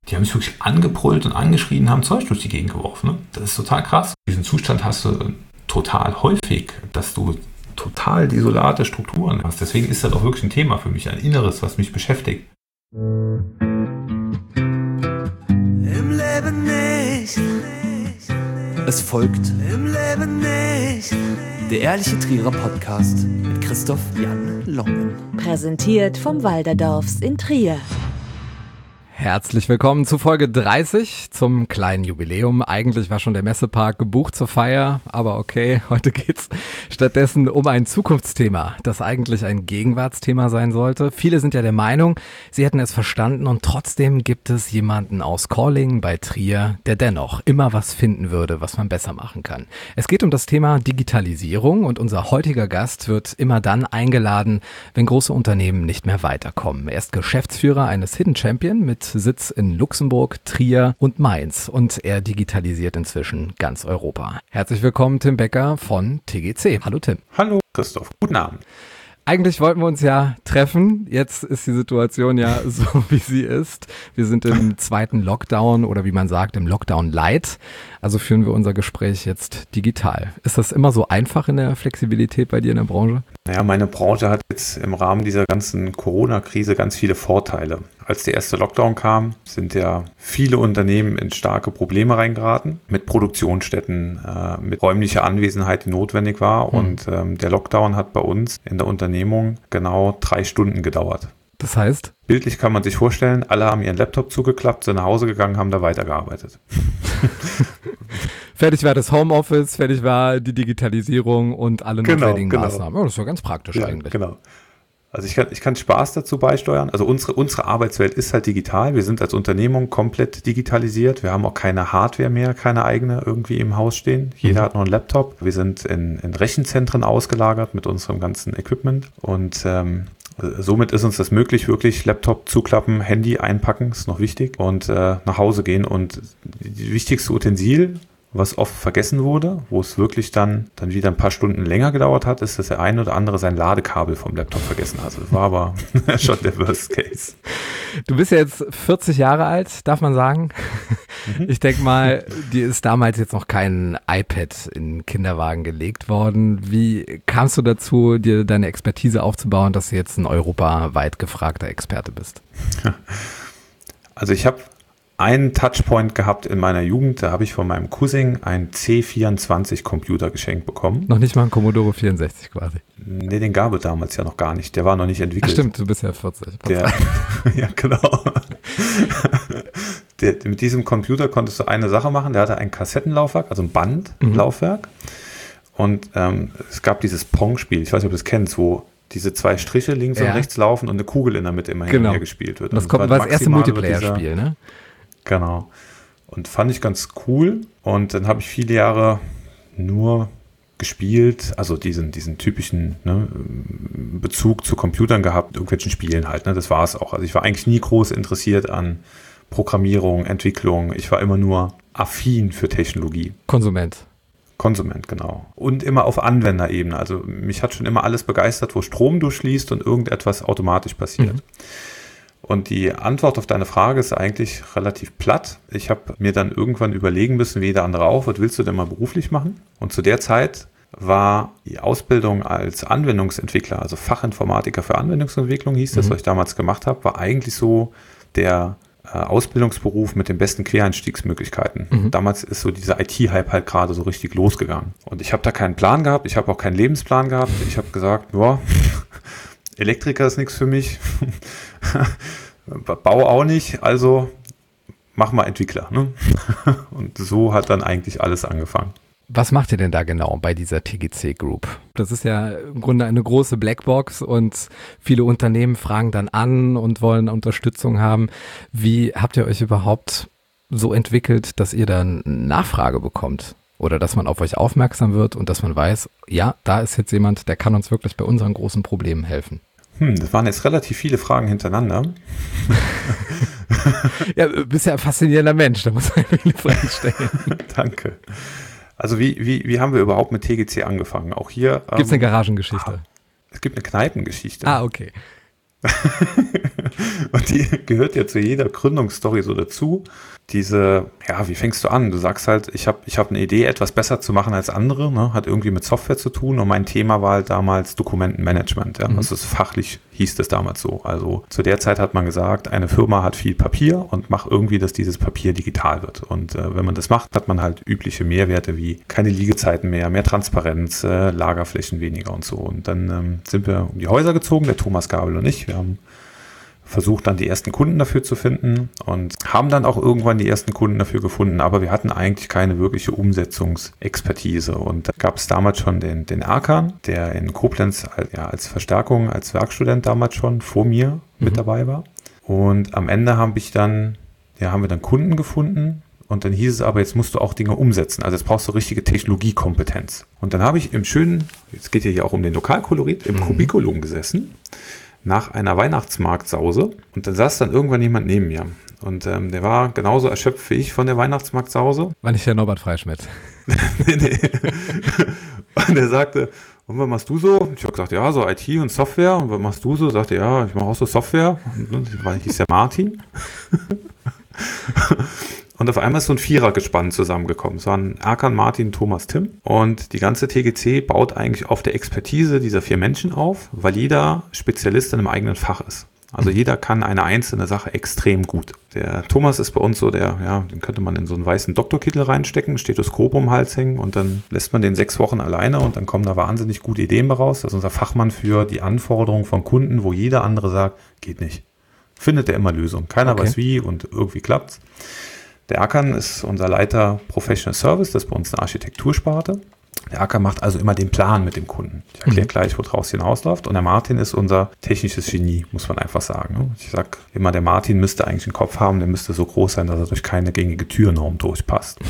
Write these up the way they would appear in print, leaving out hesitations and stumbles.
Die haben mich wirklich angebrüllt und angeschrien, haben Zeug durch die Gegend geworfen. Ne? Das ist total krass. Diesen Zustand hast du total häufig, dass du total desolate Strukturen hast. Deswegen ist das auch wirklich ein Thema für mich, ein Inneres, was mich beschäftigt. Im Leben nicht. Es folgt Im Leben nicht. der Ehrliche Trierer Podcast mit Christoph Jan Longen. Präsentiert vom Walderdorfs in Trier. Herzlich willkommen zu Folge 30 zum kleinen Jubiläum. Eigentlich war schon der Messepark gebucht zur Feier, aber okay, heute geht's stattdessen um ein Zukunftsthema, das eigentlich ein Gegenwartsthema sein sollte. Viele sind ja der Meinung, sie hätten es verstanden und trotzdem gibt es jemanden aus Calling bei Trier, der dennoch immer was finden würde, was man besser machen kann. Es geht um das Thema Digitalisierung und unser heutiger Gast wird immer dann eingeladen, wenn große Unternehmen nicht mehr weiterkommen. Er ist Geschäftsführer eines Hidden Champion mit Sitz in Luxemburg, Trier und Mainz und er digitalisiert inzwischen ganz Europa. Herzlich willkommen, Tim Becker von TGC. Hallo Tim. Hallo Christoph, guten Abend. Eigentlich wollten wir uns ja treffen. Jetzt ist die Situation ja so, wie sie ist. Wir sind im zweiten Lockdown oder wie man sagt, im Lockdown Light. Also führen wir unser Gespräch jetzt digital. Ist das immer so einfach in der Flexibilität bei dir in der Branche? Naja, meine Branche hat jetzt im Rahmen dieser ganzen Corona-Krise ganz viele Vorteile. Als der erste Lockdown kam, sind ja viele Unternehmen in starke Probleme reingeraten mit Produktionsstätten, mit räumlicher Anwesenheit, die notwendig war. Und der Lockdown hat bei uns in der Unternehmung genau 3 Stunden gedauert. Das heißt? Bildlich kann man sich vorstellen, alle haben ihren Laptop zugeklappt, sind nach Hause gegangen, haben da weitergearbeitet. Fertig war das Homeoffice, fertig war die Digitalisierung und alle notwendigen Maßnahmen. Oh, das ist ja ganz praktisch eigentlich. Genau. Also ich kann Spaß dazu beisteuern. Also unsere Arbeitswelt ist halt digital. Wir sind als Unternehmung komplett digitalisiert. Wir haben auch keine Hardware mehr, keine eigene irgendwie im Haus stehen. Jeder hat noch einen Laptop. Wir sind in Rechenzentren ausgelagert mit unserem ganzen Equipment. Und somit ist uns das möglich, wirklich Laptop zuklappen, Handy einpacken, ist noch wichtig, und nach Hause gehen. Und die wichtigste Utensil, was oft vergessen wurde, wo es wirklich dann wieder ein paar Stunden länger gedauert hat, ist, dass der eine oder andere sein Ladekabel vom Laptop vergessen hat. Das war aber schon der Worst Case. Du bist ja jetzt 40 Jahre alt, darf man sagen. Ich denke mal, dir ist damals jetzt noch kein iPad in den Kinderwagen gelegt worden. Wie kamst du dazu, dir deine Expertise aufzubauen, dass du jetzt ein europaweit gefragter Experte bist? Also ich habe einen Touchpoint gehabt in meiner Jugend, da habe ich von meinem Cousin einen C24-Computer geschenkt bekommen. Noch nicht mal ein Commodore 64 quasi. Nee, den gab es damals ja noch gar nicht, der war noch nicht entwickelt. Ach stimmt, du bist ja 40. Ja, genau. Mit diesem Computer konntest du eine Sache machen, der hatte ein Kassettenlaufwerk, also ein Bandlaufwerk. Und es gab dieses Pong-Spiel, ich weiß nicht, ob du das kennst, wo diese 2 Striche links und rechts laufen und eine Kugel in der Mitte immer hin und her gespielt wird. Das war das erste Multiplayer-Spiel, ne? Genau. Und fand ich ganz cool. Und dann habe ich viele Jahre nur gespielt, also diesen typischen Bezug zu Computern gehabt, irgendwelchen Spielen halt. Ne? Das war es auch. Also ich war eigentlich nie groß interessiert an Programmierung, Entwicklung. Ich war immer nur affin für Technologie. Konsument, genau. Und immer auf Anwenderebene. Also mich hat schon immer alles begeistert, wo Strom durchfließt und irgendetwas automatisch passiert. Und die Antwort auf deine Frage ist eigentlich relativ platt. Ich habe mir dann irgendwann überlegen müssen, wie jeder andere auch, was willst du denn mal beruflich machen? Und zu der Zeit war die Ausbildung als Anwendungsentwickler, also Fachinformatiker für Anwendungsentwicklung hieß das, was ich damals gemacht habe, war eigentlich so der Ausbildungsberuf mit den besten Quereinstiegsmöglichkeiten. Damals ist so dieser IT-Hype halt gerade so richtig losgegangen. Und ich habe da keinen Plan gehabt, ich habe auch keinen Lebensplan gehabt. Ich habe gesagt, ja, Elektriker ist nichts für mich, Bau auch nicht, also mach mal Entwickler. Ne? Und so hat dann eigentlich alles angefangen. Was macht ihr denn da genau bei dieser TGC Group? Das ist ja im Grunde eine große Blackbox und viele Unternehmen fragen dann an und wollen Unterstützung haben. Wie habt ihr euch überhaupt so entwickelt, dass ihr dann Nachfrage bekommt? Oder dass man auf euch aufmerksam wird und dass man weiß, ja, da ist jetzt jemand, der kann uns wirklich bei unseren großen Problemen helfen. Das waren jetzt relativ viele Fragen hintereinander. Ja, du bist ja ein faszinierender Mensch, da muss man viele Fragen stellen. Danke. Also wie haben wir überhaupt mit TGC angefangen? Auch hier gibt es eine Garagengeschichte. Es gibt eine Kneipengeschichte. Ah, okay. Und die gehört ja zu jeder Gründungsstory so dazu. Wie fängst du an? Du sagst halt, ich hab eine Idee, etwas besser zu machen als andere, ne? Hat irgendwie mit Software zu tun und mein Thema war halt damals Dokumentenmanagement. Ja? Das ist fachlich, hieß das damals so. Also zu der Zeit hat man gesagt, eine Firma hat viel Papier und macht irgendwie, dass dieses Papier digital wird. Und wenn man das macht, hat man halt übliche Mehrwerte wie keine Liegezeiten mehr Transparenz, Lagerflächen weniger und so. Und dann sind wir um die Häuser gezogen, der Thomas Gabel und ich. Wir haben versucht dann die ersten Kunden dafür zu finden und haben dann auch irgendwann die ersten Kunden dafür gefunden, aber wir hatten eigentlich keine wirkliche Umsetzungsexpertise und da gab es damals schon den Erkan, der in Koblenz als Verstärkung, als Werkstudent damals schon vor mir mit dabei war und am Ende haben wir dann Kunden gefunden und dann hieß es aber, jetzt musst du auch Dinge umsetzen, also jetzt brauchst du richtige Technologiekompetenz und dann habe ich jetzt geht ja hier auch um den Lokalkolorit, im Kubikulum gesessen, nach einer Weihnachtsmarktsause und dann saß dann irgendwann jemand neben mir und der war genauso erschöpft wie ich von der Weihnachtsmarktsause. War nicht der Norbert Freischmidt? Nee. Und er sagte, und was machst du so? Ich habe gesagt, ja, so IT und Software. Und was machst du so? Sagte, ja, ich mache auch so Software. Und hieß ja Martin. Und auf einmal ist so ein Vierergespann zusammengekommen. Es waren Erkan, Martin, Thomas, Tim. Und die ganze TGC baut eigentlich auf der Expertise dieser 4 Menschen auf, weil jeder Spezialist in einem eigenen Fach ist. Also jeder kann eine einzelne Sache extrem gut. Der Thomas ist bei uns so den könnte man in so einen weißen Doktorkittel reinstecken, Stethoskop um den Hals hängen und dann lässt man den 6 Wochen alleine und dann kommen da wahnsinnig gute Ideen raus. Das ist unser Fachmann für die Anforderungen von Kunden, wo jeder andere sagt, geht nicht. Findet er immer Lösungen. Keiner weiß wie und irgendwie klappt's. Der Erkan ist unser Leiter Professional Service, das ist bei uns eine Architektursparte. Der Erkan macht also immer den Plan mit dem Kunden. Ich erkläre gleich, woraus hinausläuft. Und der Martin ist unser technisches Genie, muss man einfach sagen. Ich sage immer, der Martin müsste eigentlich einen Kopf haben, der müsste so groß sein, dass er durch keine gängige Türnorm durchpasst.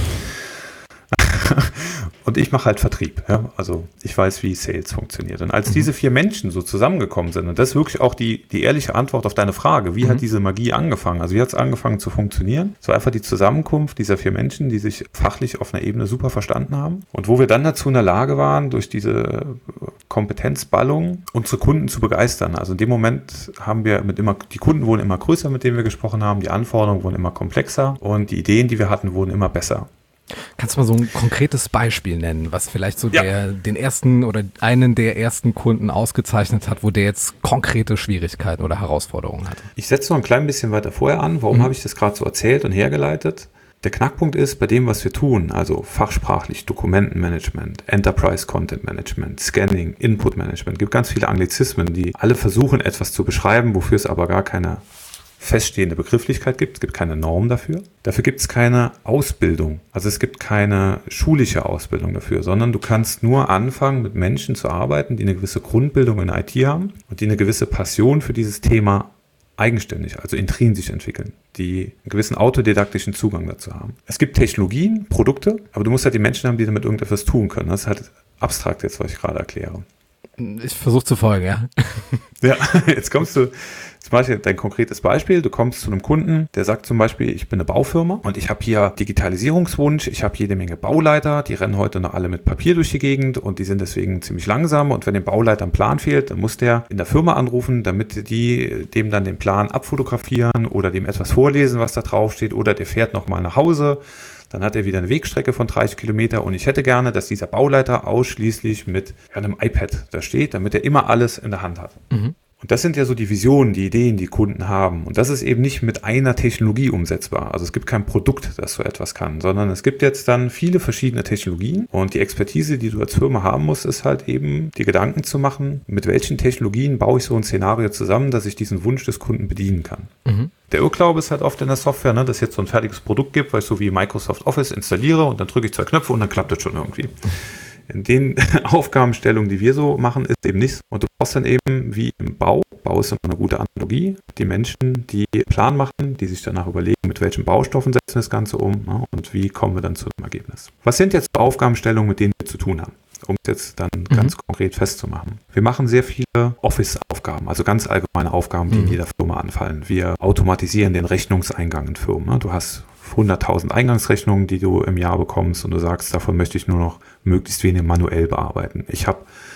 Und ich mache halt Vertrieb. Ja? Also ich weiß, wie Sales funktioniert. Und als diese 4 Menschen so zusammengekommen sind, und das ist wirklich auch die ehrliche Antwort auf deine Frage, wie hat diese Magie angefangen? Also wie hat es angefangen zu funktionieren? Es war einfach die Zusammenkunft dieser 4 Menschen, die sich fachlich auf einer Ebene super verstanden haben. Und wo wir dann dazu in der Lage waren, durch diese Kompetenzballung unsere Kunden zu begeistern. Also in dem Moment haben wir die Kunden wurden immer größer, mit denen wir gesprochen haben, die Anforderungen wurden immer komplexer und die Ideen, die wir hatten, wurden immer besser. Kannst du mal so ein konkretes Beispiel nennen, was vielleicht so den ersten oder einen der ersten Kunden ausgezeichnet hat, wo der jetzt konkrete Schwierigkeiten oder Herausforderungen hat? Ich setze noch ein klein bisschen weiter vorher an. Warum habe ich das gerade so erzählt und hergeleitet? Der Knackpunkt ist, bei dem, was wir tun, also fachsprachlich Dokumentenmanagement, Enterprise Content Management, Scanning, Input Management, gibt ganz viele Anglizismen, die alle versuchen, etwas zu beschreiben, wofür es aber gar keine feststehende Begrifflichkeit gibt. Es gibt keine Norm dafür. Dafür gibt es keine Ausbildung. Also es gibt keine schulische Ausbildung dafür, sondern du kannst nur anfangen, mit Menschen zu arbeiten, die eine gewisse Grundbildung in IT haben und die eine gewisse Passion für dieses Thema eigenständig, also intrinsisch entwickeln, die einen gewissen autodidaktischen Zugang dazu haben. Es gibt Technologien, Produkte, aber du musst halt die Menschen haben, die damit irgendetwas tun können. Das ist halt abstrakt jetzt, was ich gerade erkläre. Ich versuche zu folgen, ja. Ja, jetzt mache ich dein konkretes Beispiel. Du kommst zu einem Kunden, der sagt zum Beispiel, ich bin eine Baufirma und ich habe hier Digitalisierungswunsch, ich habe jede Menge Bauleiter, die rennen heute noch alle mit Papier durch die Gegend und die sind deswegen ziemlich langsam und wenn dem Bauleiter ein Plan fehlt, dann muss der in der Firma anrufen, damit die dem dann den Plan abfotografieren oder dem etwas vorlesen, was da drauf steht oder der fährt nochmal nach Hause. Dann hat er wieder eine Wegstrecke von 30 Kilometer und ich hätte gerne, dass dieser Bauleiter ausschließlich mit einem iPad da steht, damit er immer alles in der Hand hat. Mhm. Und das sind ja so die Visionen, die Ideen, die Kunden haben. Und das ist eben nicht mit einer Technologie umsetzbar. Also es gibt kein Produkt, das so etwas kann, sondern es gibt jetzt dann viele verschiedene Technologien. Und die Expertise, die du als Firma haben musst, ist halt eben die Gedanken zu machen, mit welchen Technologien baue ich so ein Szenario zusammen, dass ich diesen Wunsch des Kunden bedienen kann. Mhm. Der Irrglaube ist halt oft in der Software, dass es jetzt so ein fertiges Produkt gibt, weil ich so wie Microsoft Office installiere und dann drücke ich 2 Knöpfe und dann klappt das schon irgendwie. In den Aufgabenstellungen, die wir so machen, ist eben nichts. Und du brauchst dann eben wie im Bau ist immer eine gute Analogie, die Menschen, die Plan machen, die sich danach überlegen, mit welchen Baustoffen setzen wir das Ganze um und wie kommen wir dann zu dem Ergebnis. Was sind jetzt Aufgabenstellungen, mit denen wir zu tun haben? Um es jetzt dann ganz konkret festzumachen. Wir machen sehr viele Office-Aufgaben, also ganz allgemeine Aufgaben, die in jeder Firma anfallen. Wir automatisieren den Rechnungseingang in Firmen. Du hast 100.000 Eingangsrechnungen, die du im Jahr bekommst und du sagst, davon möchte ich nur noch möglichst wenig manuell bearbeiten. Ich habe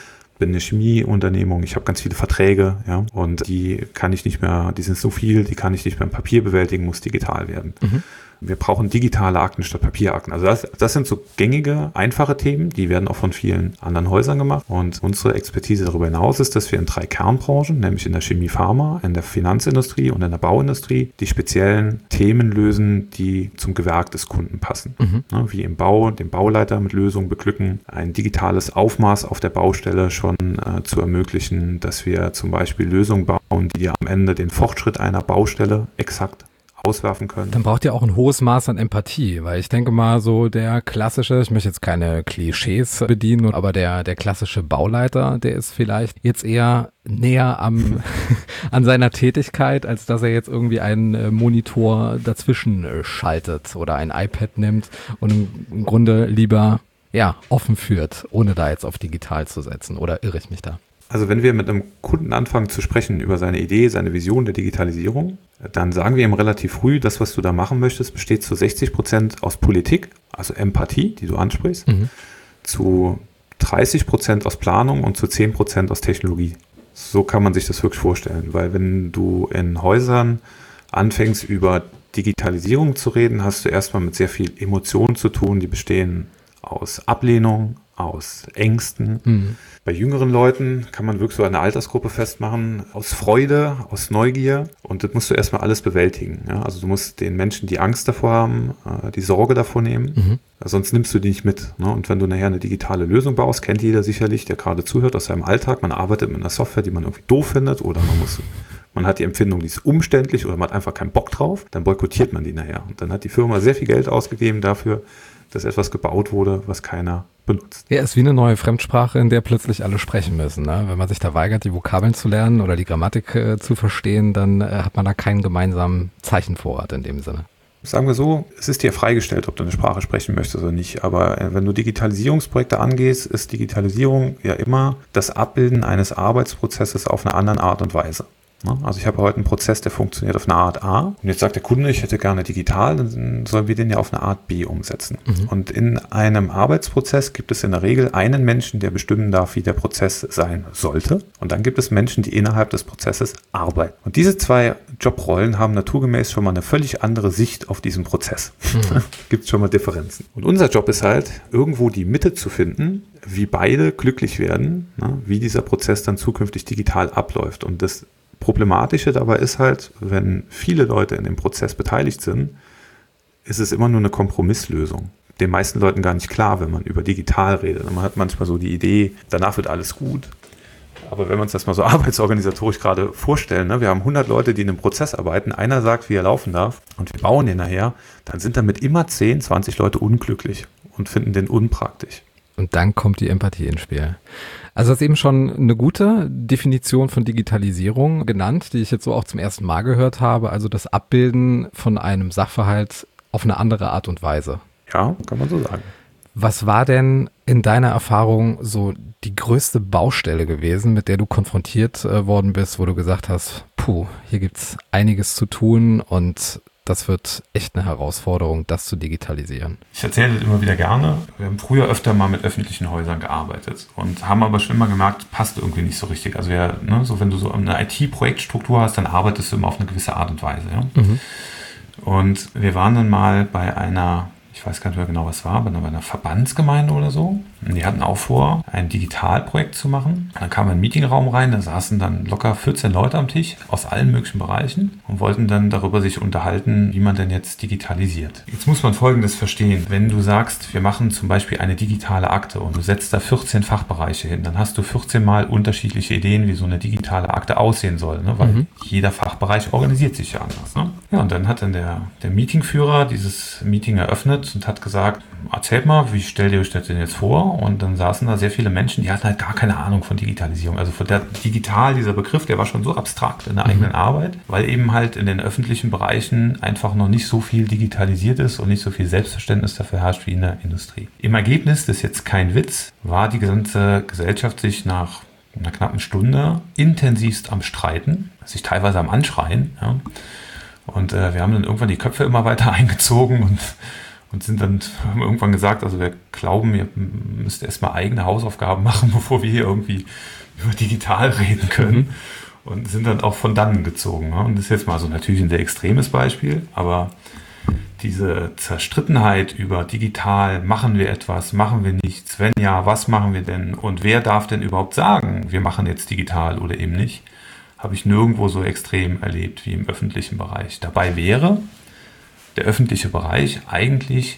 bin eine Chemieunternehmung, ich habe ganz viele Verträge, ja, und die sind so viel, die kann ich nicht mehr im Papier bewältigen, muss digital werden. Wir brauchen digitale Akten statt Papierakten. Also das sind so gängige, einfache Themen, die werden auch von vielen anderen Häusern gemacht. Und unsere Expertise darüber hinaus ist, dass wir in 3 Kernbranchen, nämlich in der Chemie, Pharma, in der Finanzindustrie und in der Bauindustrie, die speziellen Themen lösen, die zum Gewerk des Kunden passen. Wie im Bau, den Bauleiter mit Lösungen beglücken, ein digitales Aufmaß auf der Baustelle schon zu ermöglichen, dass wir zum Beispiel Lösungen bauen, die am Ende den Fortschritt einer Baustelle exakt auswerfen können. Dann braucht ihr auch ein hohes Maß an Empathie, weil ich denke mal so der klassische, ich möchte jetzt keine Klischees bedienen, aber der klassische Bauleiter, der ist vielleicht jetzt eher näher an seiner Tätigkeit, als dass er jetzt irgendwie einen Monitor dazwischen schaltet oder ein iPad nimmt und im Grunde lieber offen führt, ohne da jetzt auf digital zu setzen. Oder irre ich mich da? Also wenn wir mit einem Kunden anfangen zu sprechen über seine Idee, seine Vision der Digitalisierung, dann sagen wir ihm relativ früh, das, was du da machen möchtest, besteht zu 60% aus Politik, also Empathie, die du ansprichst, zu 30% aus Planung und zu 10% aus Technologie. So kann man sich das wirklich vorstellen, weil wenn du in Häusern anfängst, über Digitalisierung zu reden, hast du erstmal mit sehr viel Emotionen zu tun, die bestehen aus Ablehnung, aus Ängsten. Bei jüngeren Leuten kann man wirklich so eine Altersgruppe festmachen, aus Freude, aus Neugier, und das musst du erstmal alles bewältigen. Ja? Also du musst den Menschen, die Angst davor haben, die Sorge davor nehmen, sonst nimmst du die nicht mit. Ne? Und wenn du nachher eine digitale Lösung baust, kennt jeder sicherlich, der gerade zuhört aus seinem Alltag, man arbeitet mit einer Software, die man irgendwie doof findet, oder man hat die Empfindung, die ist umständlich, oder man hat einfach keinen Bock drauf, dann boykottiert man die nachher. Und dann hat die Firma sehr viel Geld ausgegeben dafür, dass etwas gebaut wurde, was keiner benutzt. Ja, ist wie eine neue Fremdsprache, in der plötzlich alle sprechen müssen. Ne? Wenn man sich da weigert, die Vokabeln zu lernen oder die Grammatik zu verstehen, dann hat man da keinen gemeinsamen Zeichenvorrat in dem Sinne. Sagen wir so, es ist dir freigestellt, ob du eine Sprache sprechen möchtest oder nicht. Aber wenn du Digitalisierungsprojekte angehst, ist Digitalisierung ja immer das Abbilden eines Arbeitsprozesses auf eine andere Art und Weise. Also ich habe heute einen Prozess, der funktioniert auf eine Art A, und jetzt sagt der Kunde, ich hätte gerne digital, dann sollen wir den ja auf eine Art B umsetzen. Und in einem Arbeitsprozess gibt es in der Regel einen Menschen, der bestimmen darf, wie der Prozess sein sollte, und dann gibt es Menschen, die innerhalb des Prozesses arbeiten. Und diese 2 Jobrollen haben naturgemäß schon mal eine völlig andere Sicht auf diesen Prozess. Gibt es schon mal Differenzen. Und unser Job ist halt, irgendwo die Mitte zu finden, wie beide glücklich werden, wie dieser Prozess dann zukünftig digital abläuft. Und das Problematische dabei ist halt, wenn viele Leute in dem Prozess beteiligt sind, ist es immer nur eine Kompromisslösung. Den meisten Leuten gar nicht klar, wenn man über digital redet. Man hat manchmal so die Idee, danach wird alles gut. Aber wenn wir uns das mal so arbeitsorganisatorisch gerade vorstellen, wir haben 100 Leute, die in einem Prozess arbeiten, einer sagt, wie er laufen darf, und wir bauen den nachher, dann sind damit immer 10, 20 Leute unglücklich und finden den unpraktisch. Und dann kommt die Empathie ins Spiel. Also das ist eben schon eine gute Definition von Digitalisierung genannt, die ich jetzt so auch zum ersten Mal gehört habe. Also das Abbilden von einem Sachverhalt auf eine andere Art und Weise. Ja, kann man so sagen. Was war denn in deiner Erfahrung so die größte Baustelle gewesen, mit der du konfrontiert worden bist, wo du gesagt hast, hier gibt's einiges zu tun und das wird echt eine Herausforderung, das zu digitalisieren. Ich erzähle das immer wieder gerne. Wir haben früher öfter mal mit öffentlichen Häusern gearbeitet und haben aber schon immer gemerkt, passt irgendwie nicht so richtig. Also wenn du so eine IT-Projektstruktur hast, dann arbeitest du immer auf eine gewisse Art und Weise. Ja? Und wir waren dann mal bei einer, ich weiß gar nicht mehr genau, was war, bei einer Verbandsgemeinde oder so. Und die hatten auch vor, ein Digitalprojekt zu machen. Und dann kam ein Meetingraum rein, da saßen dann locker 14 Leute am Tisch aus allen möglichen Bereichen und wollten dann darüber sich unterhalten, wie man denn jetzt digitalisiert. Jetzt muss man Folgendes verstehen. Wenn du sagst, wir machen zum Beispiel eine digitale Akte und du setzt da 14 Fachbereiche hin, dann hast du 14 Mal unterschiedliche Ideen, wie so eine digitale Akte aussehen soll, weil jeder Fachbereich organisiert sich ja anders. Ne? Ja, und dann hat dann der Meetingführer dieses Meeting eröffnet und hat gesagt, erzählt mal, wie stellt ihr euch das denn jetzt vor? Und dann saßen da sehr viele Menschen, die hatten halt gar keine Ahnung von Digitalisierung. Also von dieser Begriff, der war schon so abstrakt in der eigenen Arbeit, weil eben halt in den öffentlichen Bereichen einfach noch nicht so viel digitalisiert ist und nicht so viel Selbstverständnis dafür herrscht wie in der Industrie. Im Ergebnis, das ist jetzt kein Witz, war die gesamte Gesellschaft sich nach einer knappen Stunde intensivst am Streiten, sich teilweise am Anschreien. Ja. Und wir haben dann irgendwann die Köpfe immer weiter eingezogen und haben irgendwann gesagt, also wir glauben, ihr müsst erstmal eigene Hausaufgaben machen, bevor wir hier irgendwie über digital reden können. Und sind dann auch von dannen gezogen. Ne? Und das ist jetzt mal so natürlich ein sehr extremes Beispiel, aber diese Zerstrittenheit über digital, machen wir etwas, machen wir nichts, wenn ja, was machen wir denn und wer darf denn überhaupt sagen, wir machen jetzt digital oder eben nicht, habe ich nirgendwo so extrem erlebt wie im öffentlichen Bereich. Dabei wäre der öffentliche Bereich eigentlich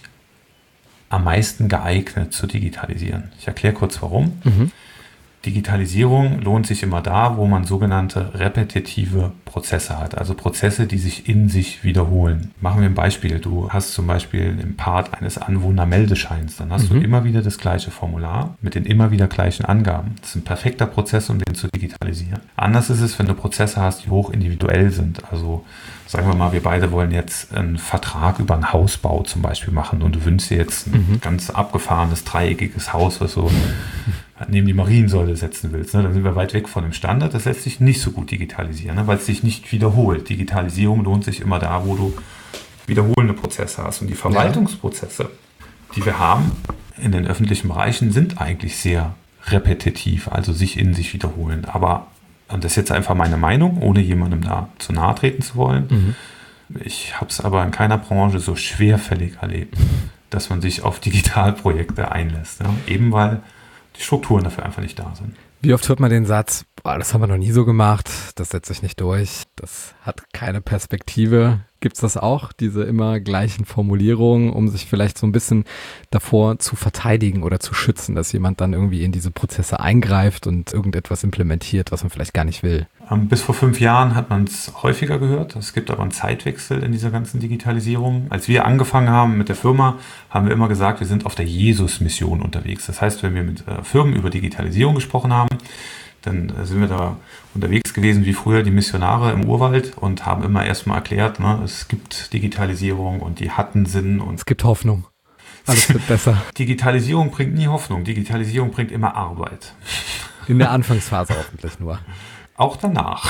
am meisten geeignet zu digitalisieren. Ich erkläre kurz warum. Digitalisierung lohnt sich immer da, wo man sogenannte repetitive Prozesse hat, also Prozesse, die sich in sich wiederholen. Machen wir ein Beispiel. Du hast zum Beispiel im Part eines Anwohnermeldescheins, dann hast du immer wieder das gleiche Formular mit den immer wieder gleichen Angaben. Das ist ein perfekter Prozess, um den zu digitalisieren. Anders ist es, wenn du Prozesse hast, die hoch individuell sind. Also sagen wir mal, wir beide wollen jetzt einen Vertrag über einen Hausbau zum Beispiel machen und du wünschst dir jetzt ein ganz abgefahrenes, dreieckiges Haus, was so neben die Mariensäule setzen willst. Ne? Dann sind wir weit weg von dem Standard. Das lässt sich nicht so gut digitalisieren, ne? Weil es sich nicht wiederholt. Digitalisierung lohnt sich immer da, wo du wiederholende Prozesse hast. Und die Verwaltungsprozesse, die wir haben in den öffentlichen Bereichen, sind eigentlich sehr repetitiv, also sich in sich wiederholen. Aber, und das ist jetzt einfach meine Meinung, ohne jemandem da zu nahe treten zu wollen, ich habe es aber in keiner Branche so schwerfällig erlebt, dass man sich auf Digitalprojekte einlässt. Ne? Eben weil die Strukturen dafür einfach nicht da sind. Wie oft hört man den Satz, boah, das haben wir noch nie so gemacht, das setzt sich nicht durch, das hat keine Perspektive. Gibt es das auch, diese immer gleichen Formulierungen, um sich vielleicht so ein bisschen davor zu verteidigen oder zu schützen, dass jemand dann irgendwie in diese Prozesse eingreift und irgendetwas implementiert, was man vielleicht gar nicht will? Bis vor 5 Jahren hat man es häufiger gehört. Es gibt aber einen Zeitwechsel in dieser ganzen Digitalisierung. Als wir angefangen haben mit der Firma, haben wir immer gesagt, wir sind auf der Jesus-Mission unterwegs. Das heißt, wenn wir mit Firmen über Digitalisierung gesprochen haben, dann sind wir da unterwegs gewesen wie früher die Missionare im Urwald und haben immer erstmal erklärt, ne, es gibt Digitalisierung und die hatten Sinn. Und es gibt Hoffnung. Alles wird besser. Digitalisierung bringt nie Hoffnung. Digitalisierung bringt immer Arbeit. In der Anfangsphase hoffentlich nur. Auch danach.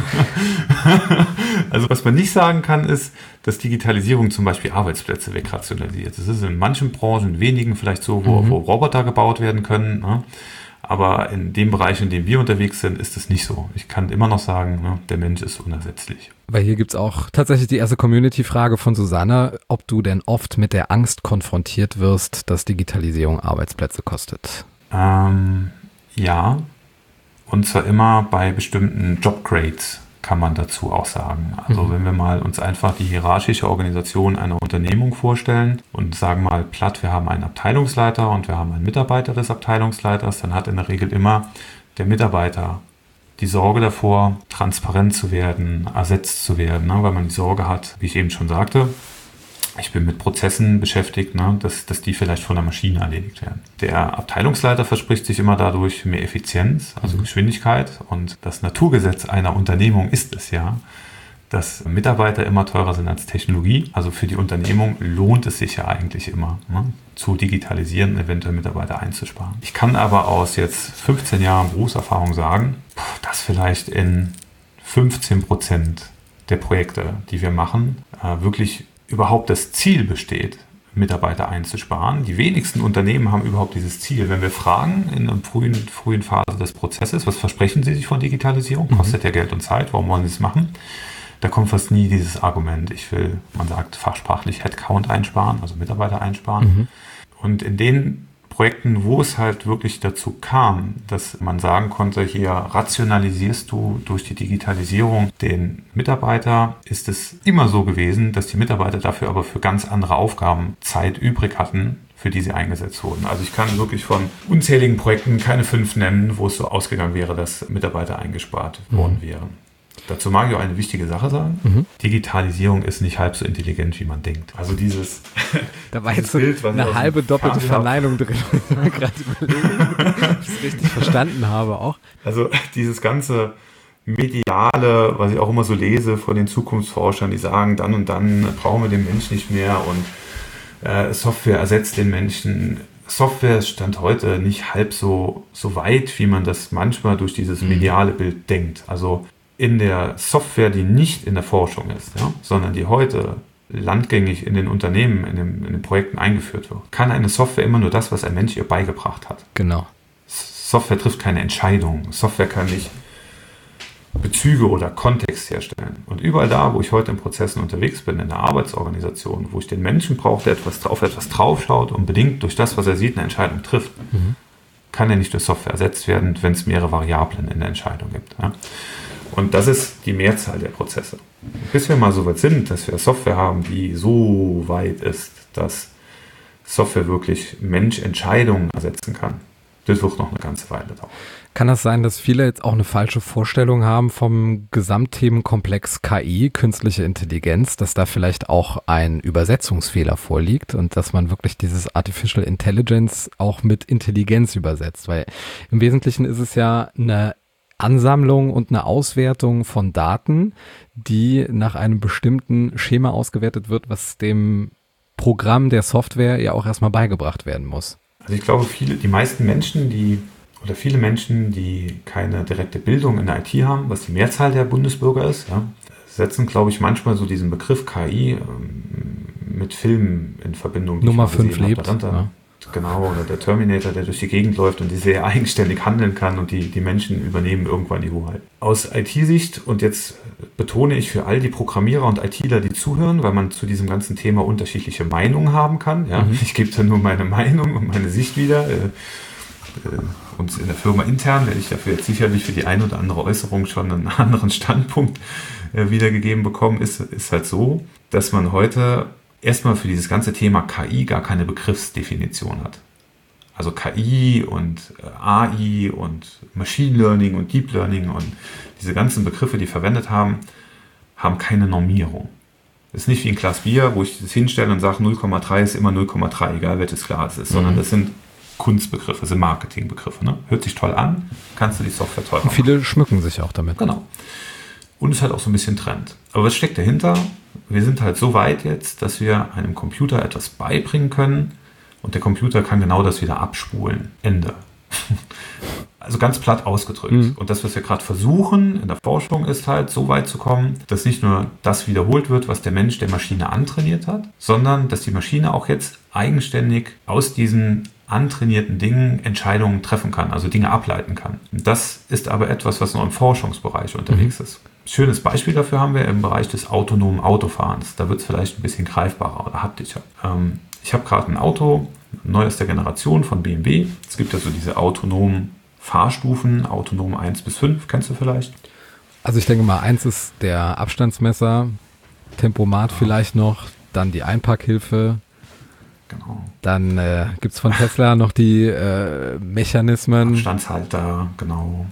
Also was man nicht sagen kann, ist, dass Digitalisierung zum Beispiel Arbeitsplätze wegrationalisiert. Das ist in manchen Branchen, wenigen vielleicht so, wo Roboter gebaut werden können, ne? Aber in dem Bereich, in dem wir unterwegs sind, ist es nicht so. Ich kann immer noch sagen, ne, der Mensch ist unersetzlich. Weil hier gibt es auch tatsächlich die erste Community-Frage von Susanne, ob du denn oft mit der Angst konfrontiert wirst, dass Digitalisierung Arbeitsplätze kostet. Ja, und zwar immer bei bestimmten Jobgrades, kann man dazu auch sagen. Also wenn wir mal uns einfach die hierarchische Organisation einer Unternehmung vorstellen und sagen mal platt, wir haben einen Abteilungsleiter und wir haben einen Mitarbeiter des Abteilungsleiters, dann hat in der Regel immer der Mitarbeiter die Sorge davor, transparent zu werden, ersetzt zu werden, ne? Weil man die Sorge hat, wie ich eben schon sagte, ich bin mit Prozessen beschäftigt, ne, dass die vielleicht von der Maschine erledigt werden. Der Abteilungsleiter verspricht sich immer dadurch mehr Effizienz, also Geschwindigkeit. Und das Naturgesetz einer Unternehmung ist es ja, dass Mitarbeiter immer teurer sind als Technologie. Also für die Unternehmung lohnt es sich ja eigentlich immer, ne, zu digitalisieren, eventuell Mitarbeiter einzusparen. Ich kann aber aus jetzt 15 Jahren Berufserfahrung sagen, dass vielleicht in 15% der Projekte, die wir machen, wirklich überhaupt das Ziel besteht, Mitarbeiter einzusparen. Die wenigsten Unternehmen haben überhaupt dieses Ziel. Wenn wir fragen in einer frühen Phase des Prozesses, was versprechen Sie sich von Digitalisierung? Kostet ja Geld und Zeit, warum wollen Sie es machen? Da kommt fast nie dieses Argument, man sagt fachsprachlich Headcount einsparen, also Mitarbeiter einsparen. Und in den Projekten, wo es halt wirklich dazu kam, dass man sagen konnte, hier rationalisierst du durch die Digitalisierung den Mitarbeiter, ist es immer so gewesen, dass die Mitarbeiter dafür aber für ganz andere Aufgaben Zeit übrig hatten, für die sie eingesetzt wurden. Also ich kann wirklich von unzähligen Projekten keine 5 nennen, wo es so ausgegangen wäre, dass Mitarbeiter eingespart worden wären. Dazu mag ich auch eine wichtige Sache sagen. Digitalisierung ist nicht halb so intelligent, wie man denkt. Also dieses da war jetzt Bild, eine halbe doppelte Verneinung drin, ich mir gerade überlegen, ob ich es richtig verstanden habe auch. Also dieses ganze Mediale, was ich auch immer so lese von den Zukunftsforschern, die sagen, dann und dann brauchen wir den Menschen nicht mehr und Software ersetzt den Menschen. Software stand heute nicht halb so weit, wie man das manchmal durch dieses mediale Bild denkt. Also in der Software, die nicht in der Forschung ist, ja, sondern die heute landgängig in den Unternehmen, in den Projekten eingeführt wird, kann eine Software immer nur das, was ein Mensch ihr beigebracht hat. Genau. Software trifft keine Entscheidung. Software kann nicht Bezüge oder Kontext herstellen. Und überall da, wo ich heute in Prozessen unterwegs bin, in der Arbeitsorganisation, wo ich den Menschen brauche, der auf etwas draufschaut und bedingt durch das, was er sieht, eine Entscheidung trifft, kann er nicht durch Software ersetzt werden, wenn es mehrere Variablen in der Entscheidung gibt. Ja? Und das ist die Mehrzahl der Prozesse. Bis wir mal so weit sind, dass wir Software haben, die so weit ist, dass Software wirklich Mensch-Entscheidungen ersetzen kann, das wird noch eine ganze Weile dauern. Kann das sein, dass viele jetzt auch eine falsche Vorstellung haben vom Gesamtthemenkomplex KI, künstliche Intelligenz, dass da vielleicht auch ein Übersetzungsfehler vorliegt und dass man wirklich dieses Artificial Intelligence auch mit Intelligenz übersetzt? Weil im Wesentlichen ist es ja eine Ansammlung und eine Auswertung von Daten, die nach einem bestimmten Schema ausgewertet wird, was dem Programm der Software ja auch erstmal beigebracht werden muss. Also ich glaube, viele Menschen, die keine direkte Bildung in der IT haben, was die Mehrzahl der Bundesbürger ist, ja, setzen, glaube ich, manchmal so diesen Begriff KI mit Filmen in Verbindung. Nummer 5 lebt. Ja. Genau, oder der Terminator, der durch die Gegend läuft und die sehr eigenständig handeln kann und die Menschen übernehmen irgendwann die Hoheit. Aus IT-Sicht, und jetzt betone ich für all die Programmierer und ITler, die zuhören, weil man zu diesem ganzen Thema unterschiedliche Meinungen haben kann. Ja? Ich gebe da nur meine Meinung und meine Sicht wieder. Und in der Firma intern werde ich dafür jetzt sicherlich für die eine oder andere Äußerung schon einen anderen Standpunkt wiedergegeben bekommen. Ist halt so, dass man heute erstmal für dieses ganze Thema KI gar keine Begriffsdefinition hat. Also KI und AI und Machine Learning und Deep Learning und diese ganzen Begriffe, die verwendet haben, haben keine Normierung. Das ist nicht wie ein Glas Bier, wo ich das hinstelle und sage, 0,3 ist immer 0,3, egal welches Glas es ist, sondern das sind Kunstbegriffe, das sind Marketingbegriffe. Ne? Hört sich toll an, kannst du die Software toll machen. Viele schmücken sich auch damit. Genau. Und es ist halt auch so ein bisschen Trend. Aber was steckt dahinter? Wir sind halt so weit jetzt, dass wir einem Computer etwas beibringen können und der Computer kann genau das wieder abspulen. Ende. Also ganz platt ausgedrückt. Und das, was wir gerade versuchen in der Forschung, ist halt so weit zu kommen, dass nicht nur das wiederholt wird, was der Mensch der Maschine antrainiert hat, sondern dass die Maschine auch jetzt eigenständig aus diesen antrainierten Dingen Entscheidungen treffen kann, also Dinge ableiten kann. Und das ist aber etwas, was noch im Forschungsbereich unterwegs ist. Schönes Beispiel dafür haben wir im Bereich des autonomen Autofahrens. Da wird es vielleicht ein bisschen greifbarer oder haptischer. Ich habe gerade ein Auto, neuester Generation von BMW. Es gibt ja so diese autonomen Fahrstufen, autonom 1 bis 5, kennst du vielleicht? Also ich denke mal, 1 ist der Abstandsmesser, Tempomat vielleicht noch, dann die Einparkhilfe. Genau. Dann gibt es von Tesla noch die Mechanismen. Abstandshalter, genau.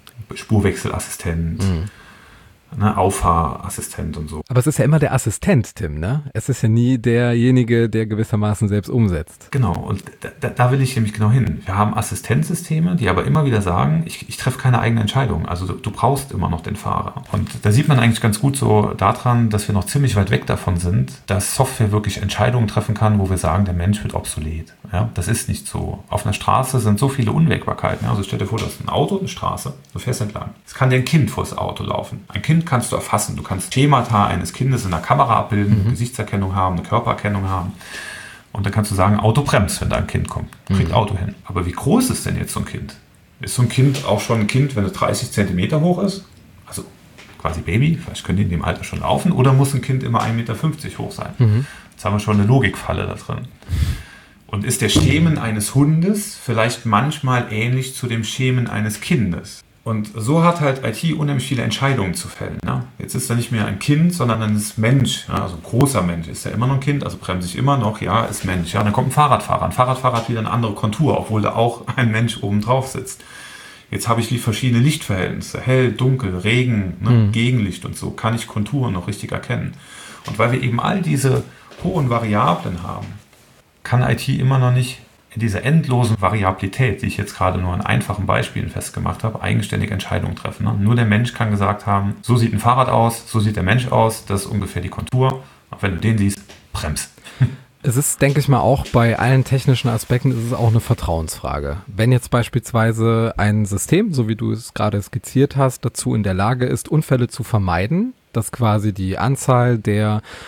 Spurwechselassistent. Ne, Auffahrassistent und so. Aber es ist ja immer der Assistent, Tim, ne? Es ist ja nie derjenige, der gewissermaßen selbst umsetzt. Genau, und da will ich nämlich genau hin. Wir haben Assistenzsysteme, die aber immer wieder sagen, ich treffe keine eigene Entscheidung. Also du brauchst immer noch den Fahrer. Und da sieht man eigentlich ganz gut so daran, dass wir noch ziemlich weit weg davon sind, dass Software wirklich Entscheidungen treffen kann, wo wir sagen, der Mensch wird obsolet. Ja, das ist nicht so. Auf einer Straße sind so viele Unwägbarkeiten. Also stell dir vor, du hast ein Auto, eine Straße, du fährst entlang. Es kann dir ein Kind vors Auto laufen. Ein Kind kannst du erfassen. Du kannst Schemata eines Kindes in der Kamera abbilden, Gesichtserkennung haben, eine Körpererkennung haben. Und dann kannst du sagen, Auto bremst, wenn da ein Kind kommt. Kriegt Auto hin. Aber wie groß ist denn jetzt so ein Kind? Ist so ein Kind auch schon ein Kind, wenn es 30 Zentimeter hoch ist? Also quasi Baby, vielleicht können die in dem Alter schon laufen. Oder muss ein Kind immer 1,50 Meter hoch sein? Jetzt haben wir schon eine Logikfalle da drin. Und ist der Schemen eines Hundes vielleicht manchmal ähnlich zu dem Schemen eines Kindes? Und so hat halt IT unheimlich viele Entscheidungen zu fällen. Ne? Jetzt ist er nicht mehr ein Kind, sondern ein Mensch. Ja, also ein großer Mensch. Ist ja immer noch ein Kind, also bremse ich immer noch, ja, ist Mensch. Ja, dann kommt ein Fahrradfahrer. Ein Fahrradfahrer hat wieder eine andere Kontur, obwohl da auch ein Mensch oben drauf sitzt. Jetzt habe ich wie verschiedene Lichtverhältnisse. Hell, dunkel, Regen, ne, Gegenlicht und so. Kann ich Konturen noch richtig erkennen. Und weil wir eben all diese hohen Variablen haben, kann IT immer noch nicht in dieser endlosen Variabilität, die ich jetzt gerade nur in einfachen Beispielen festgemacht habe, eigenständig Entscheidungen treffen. Ne? Nur der Mensch kann gesagt haben, so sieht ein Fahrrad aus, so sieht der Mensch aus, das ist ungefähr die Kontur. Auch wenn du den siehst, bremst. Es ist, denke ich mal, auch bei allen technischen Aspekten ist es auch eine Vertrauensfrage. Wenn jetzt beispielsweise ein System, so wie du es gerade skizziert hast, dazu in der Lage ist, Unfälle zu vermeiden, dass quasi die Anzahl der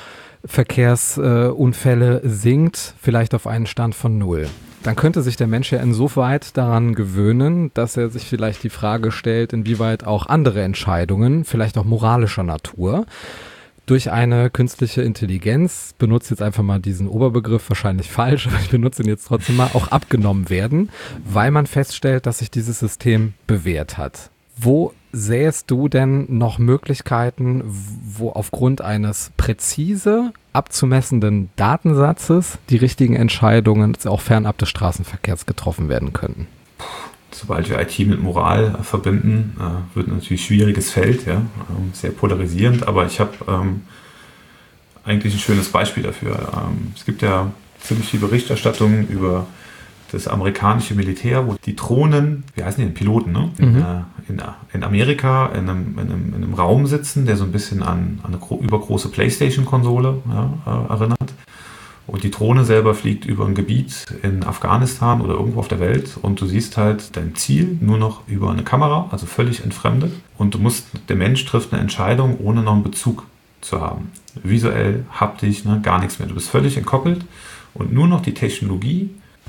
Verkehrsunfälle sinkt, vielleicht auf einen Stand von 0. Dann könnte sich der Mensch ja insoweit daran gewöhnen, dass er sich vielleicht die Frage stellt, inwieweit auch andere Entscheidungen, vielleicht auch moralischer Natur, durch eine künstliche Intelligenz, benutze jetzt einfach mal diesen Oberbegriff, wahrscheinlich falsch, aber ich benutze ihn jetzt trotzdem mal, auch abgenommen werden, weil man feststellt, dass sich dieses System bewährt hat. Wo sähest du denn noch Möglichkeiten, wo aufgrund eines präzise abzumessenden Datensatzes die richtigen Entscheidungen auch fernab des Straßenverkehrs getroffen werden könnten? Sobald wir IT mit Moral verbinden, wird natürlich ein schwieriges Feld, ja, sehr polarisierend, aber ich habe eigentlich ein schönes Beispiel dafür. Es gibt ja ziemlich viel Berichterstattung über das amerikanische Militär, wo die Drohnen, wie heißen die denn, Piloten, ne? In Amerika in einem Raum sitzen, der so ein bisschen an eine übergroße Playstation-Konsole erinnert. Und die Drohne selber fliegt über ein Gebiet in Afghanistan oder irgendwo auf der Welt und du siehst halt dein Ziel nur noch über eine Kamera, also völlig entfremdet. Und der Mensch trifft eine Entscheidung, ohne noch einen Bezug zu haben. Visuell, haptisch, gar nichts mehr. Du bist völlig entkoppelt und nur noch die Technologie.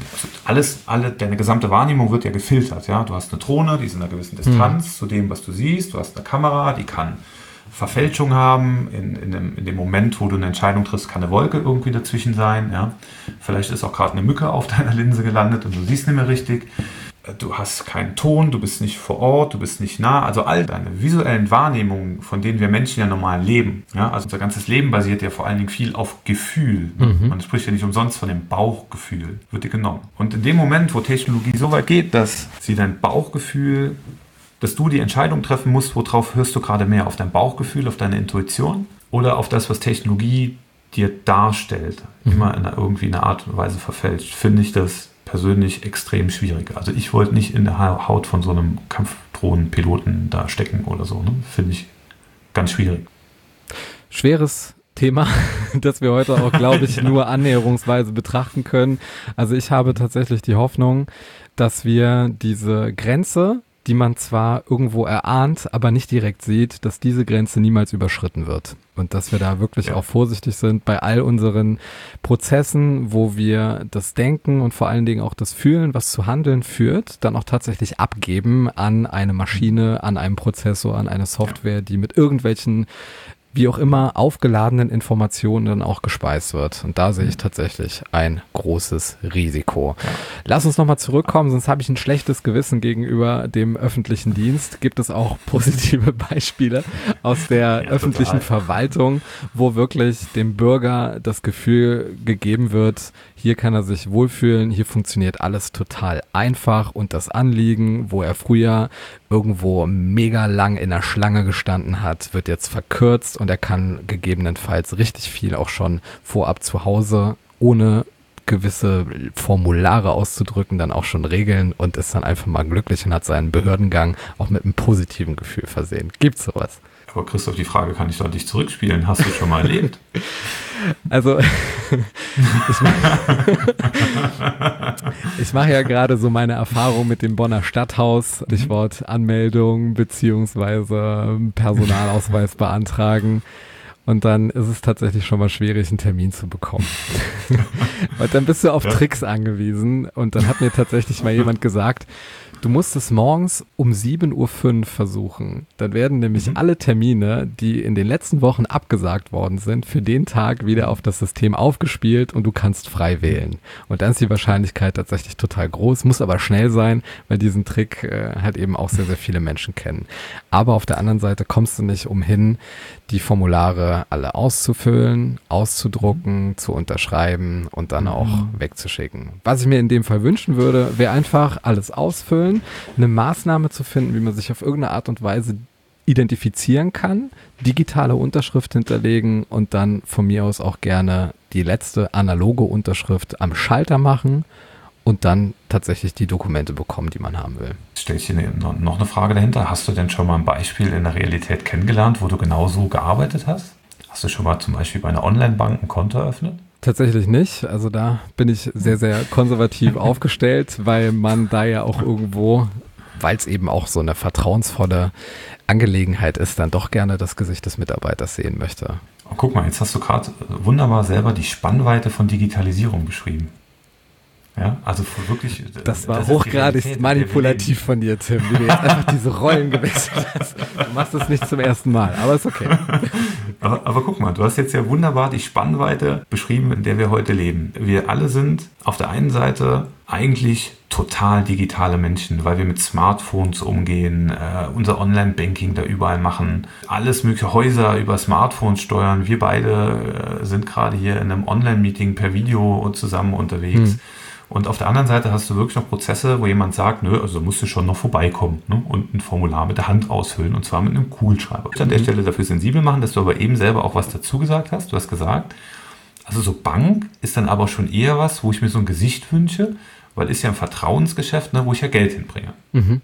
Deine gesamte Wahrnehmung wird ja gefiltert. Ja? Du hast eine Drohne, die ist in einer gewissen Distanz zu dem, was du siehst. Du hast eine Kamera, die kann Verfälschung haben. In dem Moment, wo du eine Entscheidung triffst, kann eine Wolke irgendwie dazwischen sein. Ja? Vielleicht ist auch gerade eine Mücke auf deiner Linse gelandet und du siehst nicht mehr richtig. Du hast keinen Ton, du bist nicht vor Ort, du bist nicht nah. Also all deine visuellen Wahrnehmungen, von denen wir Menschen ja normal leben. Ja? Also unser ganzes Leben basiert ja vor allen Dingen viel auf Gefühl. Man spricht ja nicht umsonst von dem Bauchgefühl, wird dir genommen. Und in dem Moment, wo Technologie so weit geht, dass sie dein Bauchgefühl, dass du die Entscheidung treffen musst, worauf hörst du gerade mehr? Auf dein Bauchgefühl, auf deine Intuition oder auf das, was Technologie dir darstellt, immer in irgendwie eine Art und Weise verfälscht, finde ich das persönlich extrem schwierig. Also ich wollte nicht in der Haut von so einem Kampfdrohnenpiloten da stecken oder so. Ne? Finde ich ganz schwierig. Schweres Thema, das wir heute auch, glaube ich, nur annäherungsweise betrachten können. Also ich habe tatsächlich die Hoffnung, dass wir diese Grenze, die man zwar irgendwo erahnt, aber nicht direkt sieht, dass diese Grenze niemals überschritten wird. Und dass wir da wirklich auch vorsichtig sind bei all unseren Prozessen, wo wir das Denken und vor allen Dingen auch das Fühlen, was zu Handeln führt, dann auch tatsächlich abgeben an eine Maschine, an einen Prozessor, an eine Software, die mit irgendwelchen wie auch immer aufgeladenen Informationen dann auch gespeist wird. Und da sehe ich tatsächlich ein großes Risiko. Ja. Lass uns nochmal zurückkommen, sonst habe ich ein schlechtes Gewissen gegenüber dem öffentlichen Dienst. Gibt es auch positive Beispiele aus der öffentlichen Verwaltung, wo wirklich dem Bürger das Gefühl gegeben wird, hier kann er sich wohlfühlen, hier funktioniert alles total einfach und das Anliegen, wo er früher irgendwo mega lang in der Schlange gestanden hat, wird jetzt verkürzt und er kann gegebenenfalls richtig viel auch schon vorab zu Hause ohne gewisse Formulare auszudrücken, dann auch schon regeln und ist dann einfach mal glücklich und hat seinen Behördengang auch mit einem positiven Gefühl versehen. Gibt's sowas? Aber Christoph, die Frage kann ich doch nicht zurückspielen. Hast du schon mal erlebt? Also, ich mache ja gerade so meine Erfahrung mit dem Bonner Stadthaus, Stichwort Anmeldung beziehungsweise Personalausweis beantragen. Und dann ist es tatsächlich schon mal schwierig, einen Termin zu bekommen. Und dann bist du auf Tricks angewiesen. Und dann hat mir tatsächlich mal jemand gesagt, du musst es morgens um 7:05 Uhr versuchen. Dann werden nämlich alle Termine, die in den letzten Wochen abgesagt worden sind, für den Tag wieder auf das System aufgespielt und du kannst frei wählen. Und dann ist die Wahrscheinlichkeit tatsächlich total groß, muss aber schnell sein, weil diesen Trick halt eben auch sehr, sehr viele Menschen kennen. Aber auf der anderen Seite kommst du nicht umhin, die Formulare alle auszufüllen, auszudrucken, zu unterschreiben und dann auch wegzuschicken. Was ich mir in dem Fall wünschen würde, wäre einfach alles ausfüllen, eine Maßnahme zu finden, wie man sich auf irgendeine Art und Weise identifizieren kann, digitale Unterschrift hinterlegen und dann von mir aus auch gerne die letzte analoge Unterschrift am Schalter machen und dann tatsächlich die Dokumente bekommen, die man haben will. Stell ich dir noch eine Frage dahinter. Hast du denn schon mal ein Beispiel in der Realität kennengelernt, wo du genau so gearbeitet hast? Hast du schon mal zum Beispiel bei einer Online-Bank ein Konto eröffnet? Tatsächlich nicht. Also da bin ich sehr, sehr konservativ aufgestellt, weil man da ja auch irgendwo weil es eben auch so eine vertrauensvolle Angelegenheit ist, dann doch gerne das Gesicht des Mitarbeiters sehen möchte. Oh, guck mal, jetzt hast du gerade wunderbar selber die Spannweite von Digitalisierung beschrieben. Ja, also wirklich. Das war hochgradig manipulativ von dir, Tim, wie du jetzt einfach diese Rollen gewechselt hast. Du machst es nicht zum ersten Mal, aber ist okay. Aber guck mal, du hast jetzt ja wunderbar die Spannweite beschrieben, in der wir heute leben. Wir alle sind auf der einen Seite eigentlich total digitale Menschen, weil wir mit Smartphones umgehen, unser Online-Banking da überall machen, alles mögliche Häuser über Smartphones steuern. Wir beide sind gerade hier in einem Online-Meeting per Video zusammen unterwegs. Und auf der anderen Seite hast du wirklich noch Prozesse, wo jemand sagt, nö, also musst du schon noch vorbeikommen, ne, und ein Formular mit der Hand ausfüllen, und zwar mit einem Kugelschreiber. Ich an der Stelle dafür sensibel machen, dass du aber eben selber auch was dazu gesagt hast. Du hast gesagt, also so Bank ist dann aber schon eher was, wo ich mir so ein Gesicht wünsche, weil ist ja ein Vertrauensgeschäft, ne, wo ich ja Geld hinbringe.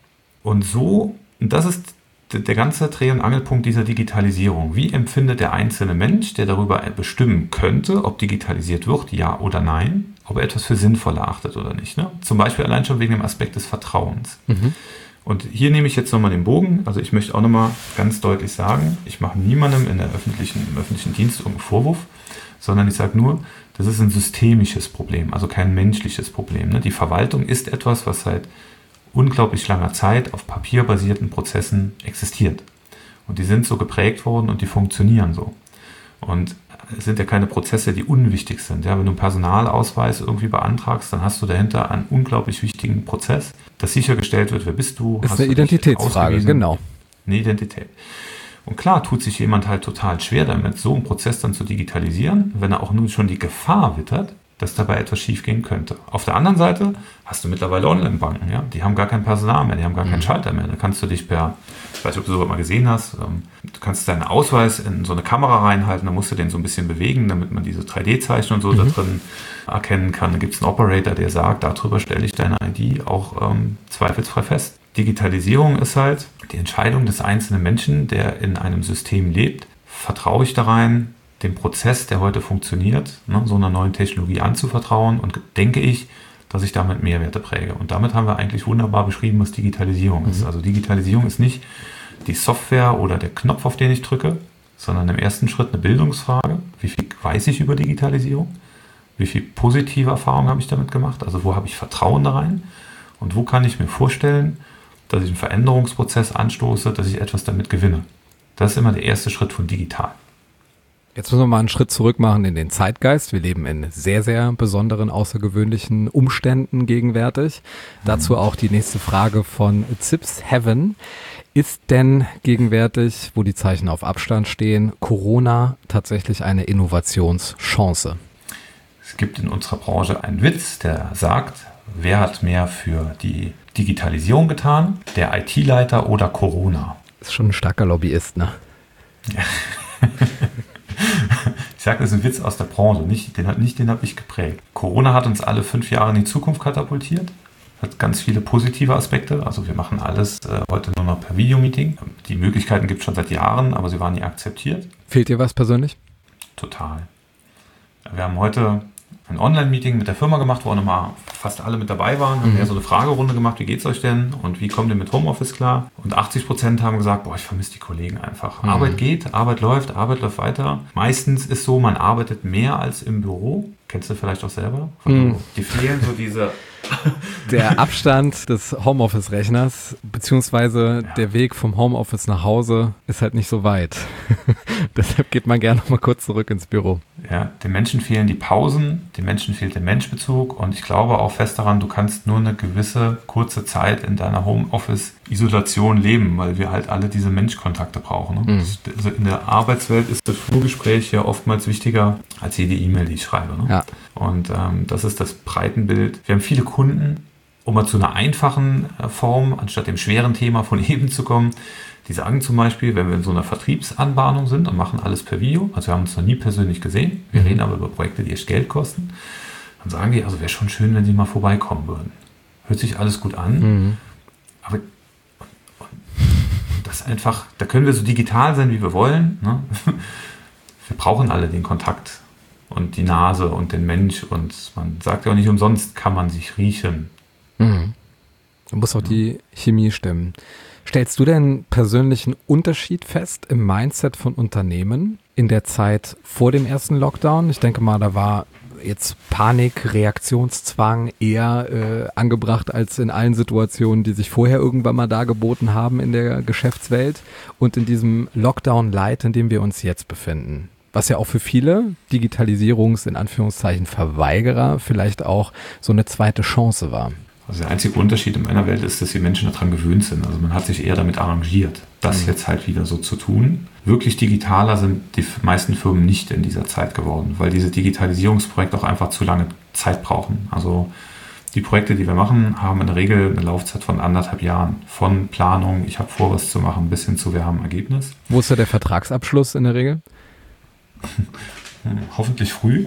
Und das ist der ganze Dreh- und Angelpunkt dieser Digitalisierung. Wie empfindet der einzelne Mensch, der darüber bestimmen könnte, ob digitalisiert wird, ja oder nein, ob er etwas für sinnvoll erachtet oder nicht. Ne? Zum Beispiel allein schon wegen dem Aspekt des Vertrauens. Und hier nehme ich jetzt nochmal den Bogen. Also ich möchte auch nochmal ganz deutlich sagen, ich mache niemandem im öffentlichen Dienst irgendeinen Vorwurf, sondern ich sage nur, das ist ein systemisches Problem, also kein menschliches Problem. Ne? Die Verwaltung ist etwas, was seit unglaublich langer Zeit auf papierbasierten Prozessen existiert. Und die sind so geprägt worden und die funktionieren so. Und es sind ja keine Prozesse, die unwichtig sind. Ja, wenn du einen Personalausweis irgendwie beantragst, dann hast du dahinter einen unglaublich wichtigen Prozess, dass sichergestellt wird, wer bist du? Ist eine Identitätsfrage, genau. Eine Identität. Und klar tut sich jemand halt total schwer damit, so einen Prozess dann zu digitalisieren, wenn er auch nun schon die Gefahr wittert, dass dabei etwas schiefgehen könnte. Auf der anderen Seite hast du mittlerweile Online-Banken, ja? Die haben gar kein Personal mehr, die haben gar keinen Schalter mehr. Da kannst du dich ich weiß nicht, ob du sowas mal gesehen hast, du kannst deinen Ausweis in so eine Kamera reinhalten, da musst du den so ein bisschen bewegen, damit man diese 3D-Zeichen und so da drin erkennen kann. Da gibt es einen Operator, der sagt, darüber stelle ich deine ID auch zweifelsfrei fest. Digitalisierung ist halt die Entscheidung des einzelnen Menschen, der in einem System lebt. Vertraue ich da rein, dem Prozess, der heute funktioniert, ne, so einer neuen Technologie anzuvertrauen, und denke ich, dass ich damit Mehrwerte präge. Und damit haben wir eigentlich wunderbar beschrieben, was Digitalisierung ist. Also Digitalisierung ist nicht die Software oder der Knopf, auf den ich drücke, sondern im ersten Schritt eine Bildungsfrage. Wie viel weiß ich über Digitalisierung? Wie viel positive Erfahrungen habe ich damit gemacht? Also wo habe ich Vertrauen da rein? Und wo kann ich mir vorstellen, dass ich einen Veränderungsprozess anstoße, dass ich etwas damit gewinne? Das ist immer der erste Schritt von digital. Jetzt müssen wir mal einen Schritt zurück machen in den Zeitgeist. Wir leben in sehr, sehr besonderen, außergewöhnlichen Umständen gegenwärtig. Dazu auch die nächste Frage von Zips Heaven. Ist denn gegenwärtig, wo die Zeichen auf Abstand stehen, Corona tatsächlich eine Innovationschance? Es gibt in unserer Branche einen Witz, der sagt, wer hat mehr für die Digitalisierung getan? Der IT-Leiter oder Corona? Ist schon ein starker Lobbyist, ne? Ja. Ich sage, das ist ein Witz aus der Branche, den habe ich geprägt. Corona hat uns alle 5 Jahre in die Zukunft katapultiert, hat ganz viele positive Aspekte. Also wir machen alles heute nur noch per Videomeeting. Die Möglichkeiten gibt es schon seit Jahren, aber sie waren nie akzeptiert. Fehlt dir was persönlich? Total. Wir haben heute ein Online-Meeting mit der Firma gemacht, wo auch nochmal fast alle mit dabei waren. Haben ja so eine Fragerunde gemacht, wie geht's euch denn und wie kommt ihr mit Homeoffice klar? Und 80% haben gesagt, boah, ich vermisse die Kollegen einfach. Arbeit geht, Arbeit läuft weiter. Meistens ist so, man arbeitet mehr als im Büro. Kennst du vielleicht auch selber? Die fehlen so diese... Der Abstand des Homeoffice-Rechners beziehungsweise der Weg vom Homeoffice nach Hause ist halt nicht so weit. Deshalb geht man gerne noch mal kurz zurück ins Büro. Ja, den Menschen fehlen die Pausen, den Menschen fehlt der Menschbezug, und ich glaube auch fest daran, du kannst nur eine gewisse kurze Zeit in deiner Homeoffice-Isolation leben, weil wir halt alle diese Menschkontakte brauchen. Ne? Also in der Arbeitswelt ist das Flurgespräch ja oftmals wichtiger als jede E-Mail, die ich schreibe. Ne? Ja. Und das ist das Breitenbild. Wir haben viele Kunden, um mal zu einer einfachen Form, anstatt dem schweren Thema von eben zu kommen, die sagen zum Beispiel, wenn wir in so einer Vertriebsanbahnung sind und machen alles per Video, also wir haben uns noch nie persönlich gesehen, wir reden aber über Projekte, die echt Geld kosten, dann sagen die, also wäre schon schön, wenn sie mal vorbeikommen würden. Hört sich alles gut an, aber das einfach, da können wir so digital sein, wie wir wollen. Ne? Wir brauchen alle den Kontakt und die Nase und den Mensch, und man sagt ja auch nicht umsonst, kann man sich riechen. Da muss auch die Chemie stimmen. Stellst du denn persönlichen Unterschied fest im Mindset von Unternehmen in der Zeit vor dem ersten Lockdown? Ich denke mal, da war jetzt Panik, Reaktionszwang eher angebracht als in allen Situationen, die sich vorher irgendwann mal dargeboten haben in der Geschäftswelt und in diesem Lockdown-Light, in dem wir uns jetzt befinden. Was ja auch für viele in Anführungszeichen Verweigerer vielleicht auch so eine zweite Chance war. Also der einzige Unterschied in meiner Welt ist, dass die Menschen daran gewöhnt sind. Also man hat sich eher damit arrangiert, das jetzt halt wieder so zu tun. Wirklich digitaler sind die meisten Firmen nicht in dieser Zeit geworden, weil diese Digitalisierungsprojekte auch einfach zu lange Zeit brauchen. Also die Projekte, die wir machen, haben in der Regel eine Laufzeit von 1,5 Jahren. Von Planung, ich habe vor, was zu machen, bis hin zu, wir haben ein Ergebnis. Wo ist da der Vertragsabschluss in der Regel? Hoffentlich früh.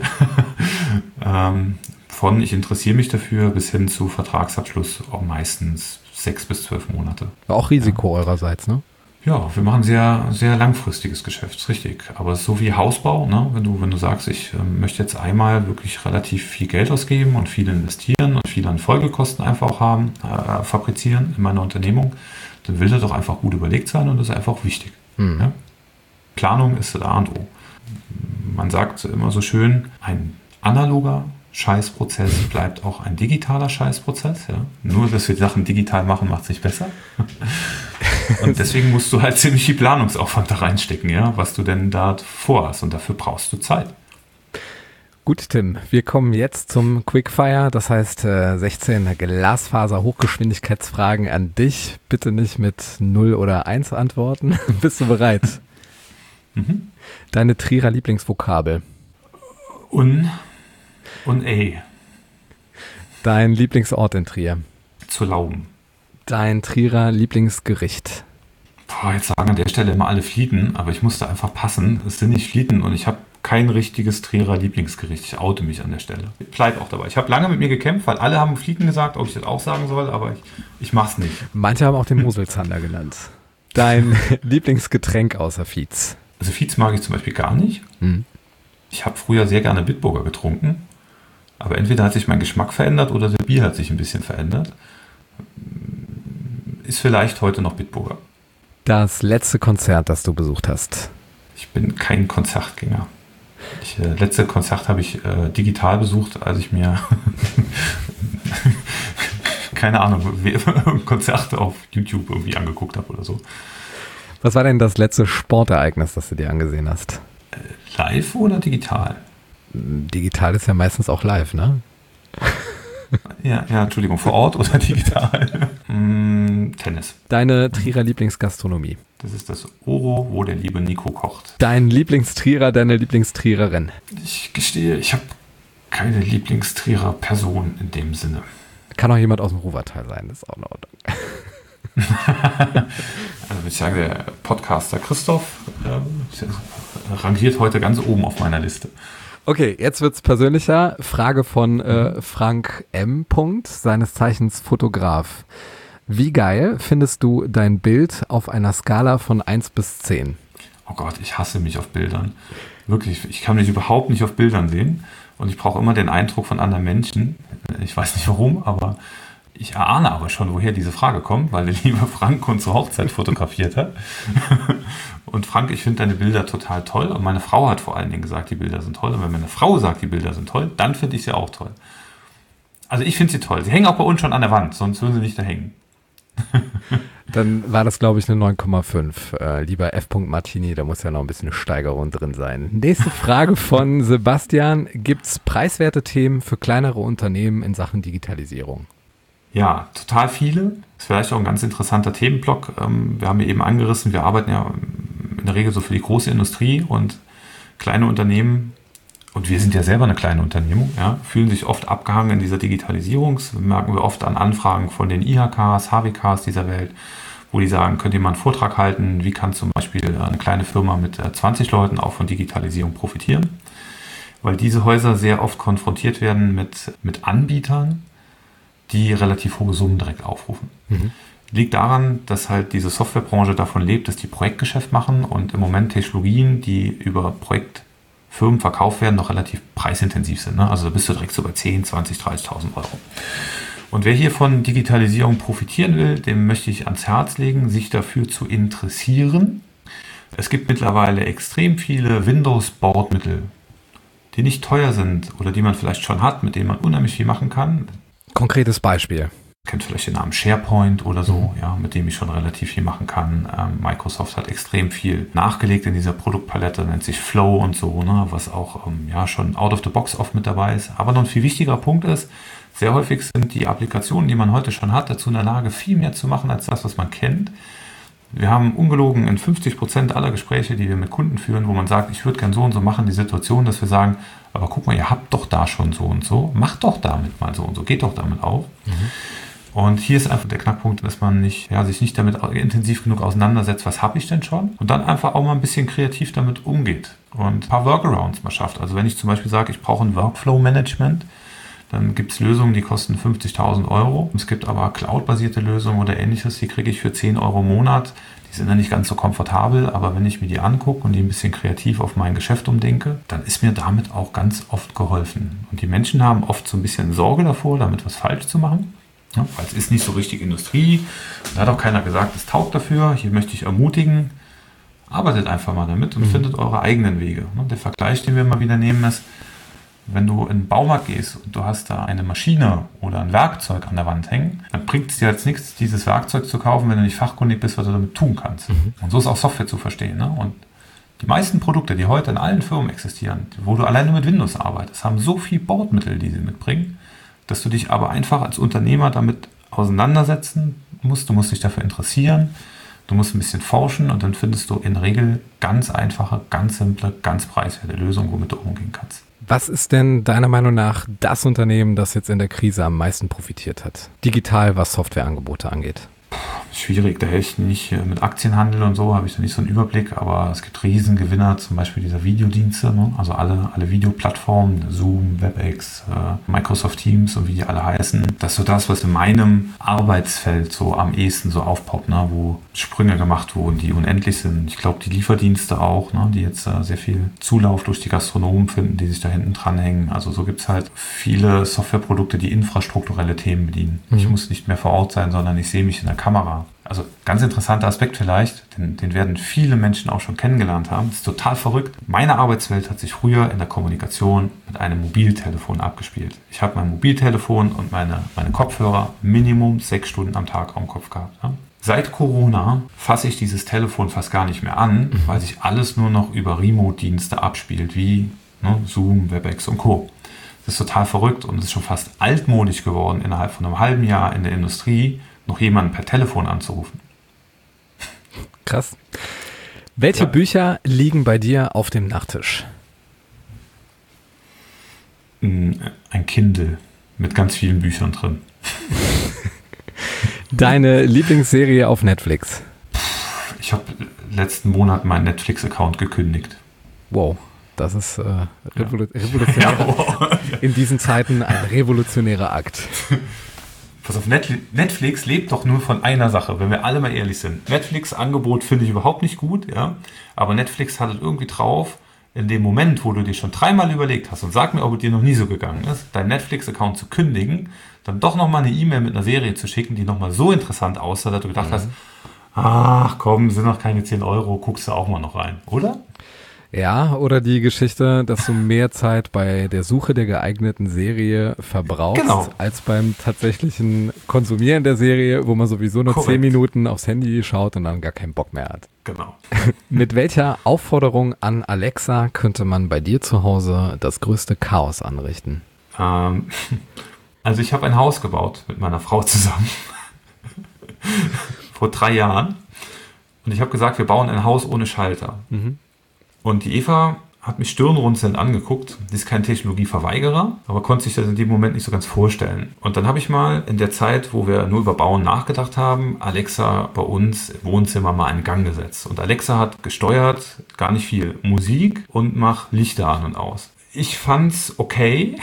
Von ich interessiere mich dafür bis hin zu Vertragsabschluss auch meistens 6 bis 12 Monate. War auch Risiko eurerseits, ne? Ja, wir machen sehr, sehr langfristiges Geschäft, ist richtig. Aber es ist so wie Hausbau, ne? Wenn du sagst, ich möchte jetzt einmal wirklich relativ viel Geld ausgeben und viel investieren und viel an Folgekosten einfach auch haben, fabrizieren in meiner Unternehmung, dann will das doch einfach gut überlegt sein und das ist einfach auch wichtig. Ja? Planung ist das A und O. Man sagt immer so schön, ein analoger Scheißprozess bleibt auch ein digitaler Scheißprozess. Ja? Nur, dass wir die Sachen digital machen, macht es nicht besser. Und deswegen musst du halt ziemlich viel Planungsaufwand da reinstecken, ja? Was du denn da vorhast. Und dafür brauchst du Zeit. Gut, Tim, wir kommen jetzt zum Quickfire. Das heißt 16 Glasfaser-Hochgeschwindigkeitsfragen an dich. Bitte nicht mit 0 oder 1 antworten. Bist du bereit? Deine Trierer Lieblingsvokabel. Und Dein Lieblingsort in Trier. Zu Lauben. Dein Trierer Lieblingsgericht. Jetzt sagen an der Stelle immer alle Flieten, aber ich musste einfach passen. Es sind nicht Flieten und ich habe kein richtiges Trierer Lieblingsgericht. Ich oute mich an der Stelle. Ich bleibe auch dabei. Ich habe lange mit mir gekämpft, weil alle haben Flieten gesagt, ob ich das auch sagen soll, aber ich mache es nicht. Manche haben auch den Moselzander genannt. Dein Lieblingsgetränk außer Fietz. Also Fietz mag ich zum Beispiel gar nicht. Ich habe früher sehr gerne Bitburger getrunken, aber entweder hat sich mein Geschmack verändert oder das Bier hat sich ein bisschen verändert. Ist vielleicht heute noch Bitburger. Das letzte Konzert, das du besucht hast. Ich bin kein Konzertgänger. Letzte Konzert habe ich digital besucht, als ich mir keine Ahnung, Konzerte auf YouTube irgendwie angeguckt habe oder so. Was war denn das letzte Sportereignis, das du dir angesehen hast? Live oder digital? Digital ist ja meistens auch live, ne? Ja, Entschuldigung, vor Ort oder digital? Tennis. Deine Trierer Lieblingsgastronomie. Das ist das Oro, wo der liebe Nico kocht. Dein Lieblingstrierer, deine Lieblingstriererin. Ich gestehe, ich habe keine Lieblingstrierer Person in dem Sinne. Kann auch jemand aus dem Ruhrtal sein, das ist auch in Ordnung. Also würde ich sagen, der Podcaster Christoph rangiert heute ganz oben auf meiner Liste. Okay, jetzt wird's persönlicher. Frage von Frank M. seines Zeichens Fotograf. Wie geil findest du dein Bild auf einer Skala von 1 bis 10? Oh Gott, ich hasse mich auf Bildern. Wirklich, ich kann mich überhaupt nicht auf Bildern sehen. Und ich brauche immer den Eindruck von anderen Menschen. Ich weiß nicht warum, aber ich erahne aber schon, woher diese Frage kommt, weil der liebe Frank unsere Hochzeit fotografiert hat. Und Frank, ich finde deine Bilder total toll. Und meine Frau hat vor allen Dingen gesagt, die Bilder sind toll. Und wenn meine Frau sagt, die Bilder sind toll, dann finde ich sie auch toll. Also ich finde sie toll. Sie hängen auch bei uns schon an der Wand, sonst würden sie nicht da hängen. Dann war das, glaube ich, eine 9,5. Lieber F. Martini, da muss ja noch ein bisschen eine Steigerung drin sein. Nächste Frage von Sebastian. Gibt es preiswerte Themen für kleinere Unternehmen in Sachen Digitalisierung? Ja, total viele. Ist vielleicht auch ein ganz interessanter Themenblock. Wir haben ja eben angerissen, wir arbeiten ja in der Regel so für die große Industrie und kleine Unternehmen, und wir sind ja selber eine kleine Unternehmung, ja, fühlen sich oft abgehangen in dieser Digitalisierung. Das merken wir oft an Anfragen von den IHKs, HWKs dieser Welt, wo die sagen, könnt ihr mal einen Vortrag halten, wie kann zum Beispiel eine kleine Firma mit 20 Leuten auch von Digitalisierung profitieren? Weil diese Häuser sehr oft konfrontiert werden mit Anbietern, die relativ hohe Summen direkt aufrufen. Liegt daran, dass halt diese Softwarebranche davon lebt, dass die Projektgeschäft machen und im Moment Technologien, die über Projektfirmen verkauft werden, noch relativ preisintensiv sind. Ne? Also da bist du direkt so bei 10, 20, 30.000 Euro. Und wer hier von Digitalisierung profitieren will, dem möchte ich ans Herz legen, sich dafür zu interessieren. Es gibt mittlerweile extrem viele Windows-Bordmittel, die nicht teuer sind oder die man vielleicht schon hat, mit denen man unheimlich viel machen kann. Konkretes Beispiel. Kennt vielleicht den Namen SharePoint oder so, ja, mit dem ich schon relativ viel machen kann. Microsoft hat extrem viel nachgelegt in dieser Produktpalette, nennt sich Flow und so, ne, was auch schon out of the box oft mit dabei ist. Aber noch ein viel wichtiger Punkt ist, sehr häufig sind die Applikationen, die man heute schon hat, dazu in der Lage, viel mehr zu machen als das, was man kennt. Wir haben ungelogen in 50% aller Gespräche, die wir mit Kunden führen, wo man sagt, ich würde gern so und so machen, die Situation, dass wir sagen, aber guck mal, ihr habt doch da schon so und so, macht doch damit mal so und so, geht doch damit auf. Und hier ist einfach der Knackpunkt, dass man sich nicht damit intensiv genug auseinandersetzt, was habe ich denn schon? Und dann einfach auch mal ein bisschen kreativ damit umgeht und ein paar Workarounds mal schafft. Also wenn ich zum Beispiel sage, ich brauche ein Workflow-Management, dann gibt es Lösungen, die kosten 50.000 Euro. Es gibt aber Cloud-basierte Lösungen oder ähnliches, die kriege ich für 10 Euro im Monat. Die sind dann nicht ganz so komfortabel, aber wenn ich mir die angucke und die ein bisschen kreativ auf mein Geschäft umdenke, dann ist mir damit auch ganz oft geholfen. Und die Menschen haben oft so ein bisschen Sorge davor, damit was falsch zu machen. Ja, weil es ist nicht so richtig Industrie. Da hat auch keiner gesagt, es taugt dafür. Hier möchte ich ermutigen. Arbeitet einfach mal damit und findet eure eigenen Wege. Der Vergleich, den wir mal wieder nehmen, ist, wenn du in den Baumarkt gehst und du hast da eine Maschine oder ein Werkzeug an der Wand hängen, dann bringt es dir jetzt nichts, dieses Werkzeug zu kaufen, wenn du nicht fachkundig bist, was du damit tun kannst. Und so ist auch Software zu verstehen. Ne? Und die meisten Produkte, die heute in allen Firmen existieren, wo du alleine mit Windows arbeitest, haben so viel Bordmittel, die sie mitbringen, dass du dich aber einfach als Unternehmer damit auseinandersetzen musst. Du musst dich dafür interessieren, du musst ein bisschen forschen und dann findest du in der Regel ganz einfache, ganz simple, ganz preiswerte Lösungen, womit du umgehen kannst. Was ist denn deiner Meinung nach das Unternehmen, das jetzt in der Krise am meisten profitiert hat? Digital, was Softwareangebote angeht. Schwierig, da helfe ich nicht mit Aktienhandel und so, habe ich da nicht so einen Überblick, aber es gibt Riesengewinner, zum Beispiel dieser Videodienste, ne? Also alle Videoplattformen, Zoom, WebEx, Microsoft Teams und wie die alle heißen. Das ist so das, was in meinem Arbeitsfeld so am ehesten so aufpoppt, ne? Wo Sprünge gemacht wurden, die unendlich sind. Ich glaube, die Lieferdienste auch, ne? Die jetzt sehr viel Zulauf durch die Gastronomen finden, die sich da hinten dranhängen. Also so gibt es halt viele Softwareprodukte, die infrastrukturelle Themen bedienen. Ich muss nicht mehr vor Ort sein, sondern ich sehe mich in der Kamera. Also ganz interessanter Aspekt vielleicht, den werden viele Menschen auch schon kennengelernt haben. Das ist total verrückt. Meine Arbeitswelt hat sich früher in der Kommunikation mit einem Mobiltelefon abgespielt. Ich habe mein Mobiltelefon und meine Kopfhörer Minimum 6 Stunden am Tag am Kopf gehabt. Ja? Seit Corona fasse ich dieses Telefon fast gar nicht mehr an, weil sich alles nur noch über Remote-Dienste abspielt, wie Zoom, WebEx und Co. Das ist total verrückt und es ist schon fast altmodisch geworden, innerhalb von einem halben Jahr in der Industrie noch jemanden per Telefon anzurufen. Krass. Welche Bücher liegen bei dir auf dem Nachttisch? Ein Kindle mit ganz vielen Büchern drin. Deine Lieblingsserie auf Netflix? Ich habe letzten Monat meinen Netflix-Account gekündigt. Wow, das ist revolutionär. In diesen Zeiten ein revolutionärer Akt. Pass auf, Netflix lebt doch nur von einer Sache, wenn wir alle mal ehrlich sind. Netflix-Angebot finde ich überhaupt nicht gut, ja. Aber Netflix hat es irgendwie drauf, in dem Moment, wo du dir schon 3-mal überlegt hast und sag mir, ob es dir noch nie so gegangen ist, deinen Netflix-Account zu kündigen, dann doch nochmal eine E-Mail mit einer Serie zu schicken, die nochmal so interessant aussah, dass du gedacht hast, ach komm, sind noch keine 10 Euro, guckst du auch mal noch rein, oder? Ja, oder die Geschichte, dass du mehr Zeit bei der Suche der geeigneten Serie verbrauchst, als beim tatsächlichen Konsumieren der Serie, wo man sowieso nur 10 Minuten aufs Handy schaut und dann gar keinen Bock mehr hat. Genau. Mit welcher Aufforderung an Alexa könnte man bei dir zu Hause das größte Chaos anrichten? Also ich habe ein Haus gebaut mit meiner Frau zusammen vor 3 Jahren und ich habe gesagt, wir bauen ein Haus ohne Schalter. Und die Eva hat mich stirnrunzelnd angeguckt. Sie ist kein Technologieverweigerer, aber konnte sich das in dem Moment nicht so ganz vorstellen. Und dann habe ich mal in der Zeit, wo wir nur über Bauen nachgedacht haben, Alexa bei uns im Wohnzimmer mal in Gang gesetzt. Und Alexa hat gesteuert, gar nicht viel Musik und mach Lichter an und aus. Ich fand's okay.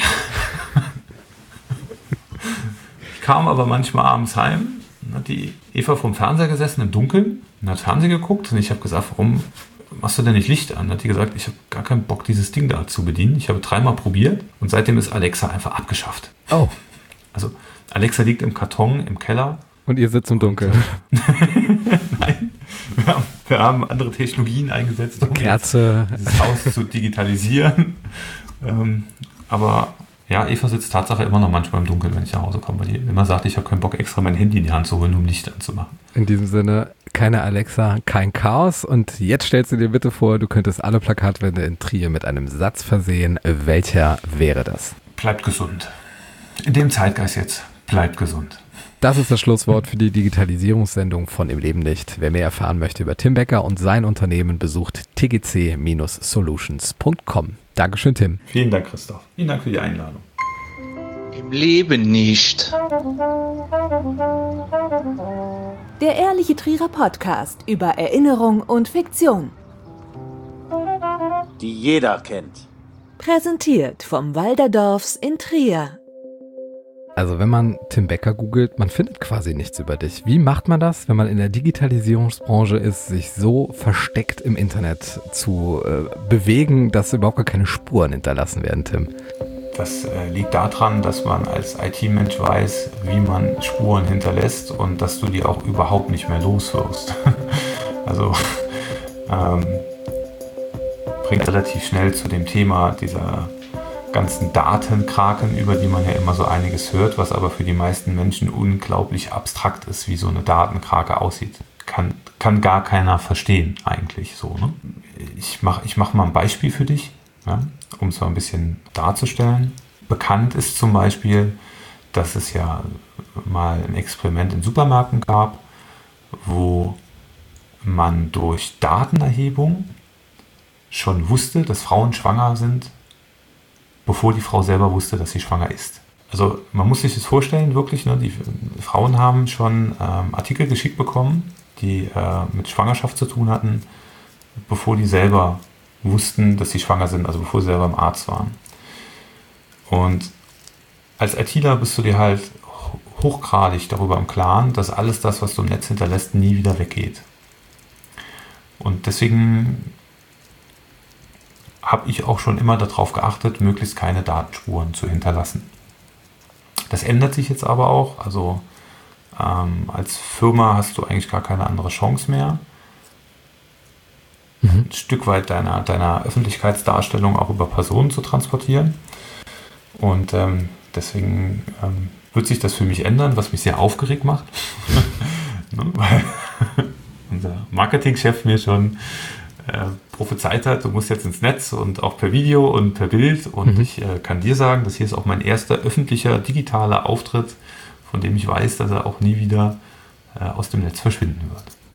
Ich kam aber manchmal abends heim, hat die Eva vom Fernseher gesessen im Dunkeln und hat Fernsehen geguckt. Und ich habe gesagt, warum machst du denn nicht Licht an? Hat die gesagt, ich habe gar keinen Bock, dieses Ding da zu bedienen. Ich habe 3-mal probiert und seitdem ist Alexa einfach abgeschafft. Oh. Also Alexa liegt im Karton im Keller. Und ihr sitzt im Dunkeln. Nein, wir haben andere Technologien eingesetzt, um Kerze. dieses Haus zu digitalisieren. Aber ja, Eva sitzt Tatsache immer noch manchmal im Dunkeln, wenn ich nach Hause komme, weil die immer sagt, ich habe keinen Bock, extra mein Handy in die Hand zu holen, um Licht anzumachen. In diesem Sinne, keine Alexa, kein Chaos. Und jetzt stellst du dir bitte vor, du könntest alle Plakatwände in Trier mit einem Satz versehen. Welcher wäre das? Bleibt gesund. In dem Zeitgeist jetzt, bleibt gesund. Das ist das Schlusswort für die Digitalisierungssendung von Im Leben nicht. Wer mehr erfahren möchte über Tim Becker und sein Unternehmen, besucht tgc-solutions.com. Dankeschön, Tim. Vielen Dank, Christoph. Vielen Dank für die Einladung. Im Leben nicht. Der ehrliche Trierer Podcast über Erinnerung und Fiktion. Die jeder kennt. Präsentiert vom Walderdorfs in Trier. Also wenn man Tim Becker googelt, man findet quasi nichts über dich. Wie macht man das, wenn man in der Digitalisierungsbranche ist, sich so versteckt im Internet zu bewegen, dass überhaupt gar keine Spuren hinterlassen werden, Tim? Das liegt daran, dass man als IT-Mensch weiß, wie man Spuren hinterlässt und dass du die auch überhaupt nicht mehr los wirst. Also bringt relativ schnell zu dem Thema dieser ganzen Datenkraken, über die man ja immer so einiges hört, was aber für die meisten Menschen unglaublich abstrakt ist, wie so eine Datenkrake aussieht. Kann gar keiner verstehen eigentlich so. Ne? Ich mach mal ein Beispiel für dich, ja, um es mal ein bisschen darzustellen. Bekannt ist zum Beispiel, dass es ja mal ein Experiment in Supermärkten gab, wo man durch Datenerhebung schon wusste, dass Frauen schwanger sind, bevor die Frau selber wusste, dass sie schwanger ist. Also man muss sich das vorstellen, wirklich, ne, die Frauen haben schon Artikel geschickt bekommen, die mit Schwangerschaft zu tun hatten, bevor die selber wussten, dass sie schwanger sind, also bevor sie selber im Arzt waren. Und als ITler bist du dir halt hochgradig darüber im Klaren, dass alles das, was du im Netz hinterlässt, nie wieder weggeht. Und deswegen habe ich auch schon immer darauf geachtet, möglichst keine Datenspuren zu hinterlassen. Das ändert sich jetzt aber auch. Also als Firma hast du eigentlich gar keine andere Chance mehr, ein Stück weit deiner Öffentlichkeitsdarstellung auch über Personen zu transportieren. Und deswegen wird sich das für mich ändern, was mich sehr aufgeregt macht. Weil unser Marketingchef mir schon prophezeit hat, du musst jetzt ins Netz und auch per Video und per Bild. Und ich kann dir sagen, das hier ist auch mein erster öffentlicher digitaler Auftritt, von dem ich weiß, dass er auch nie wieder aus dem Netz verschwinden wird.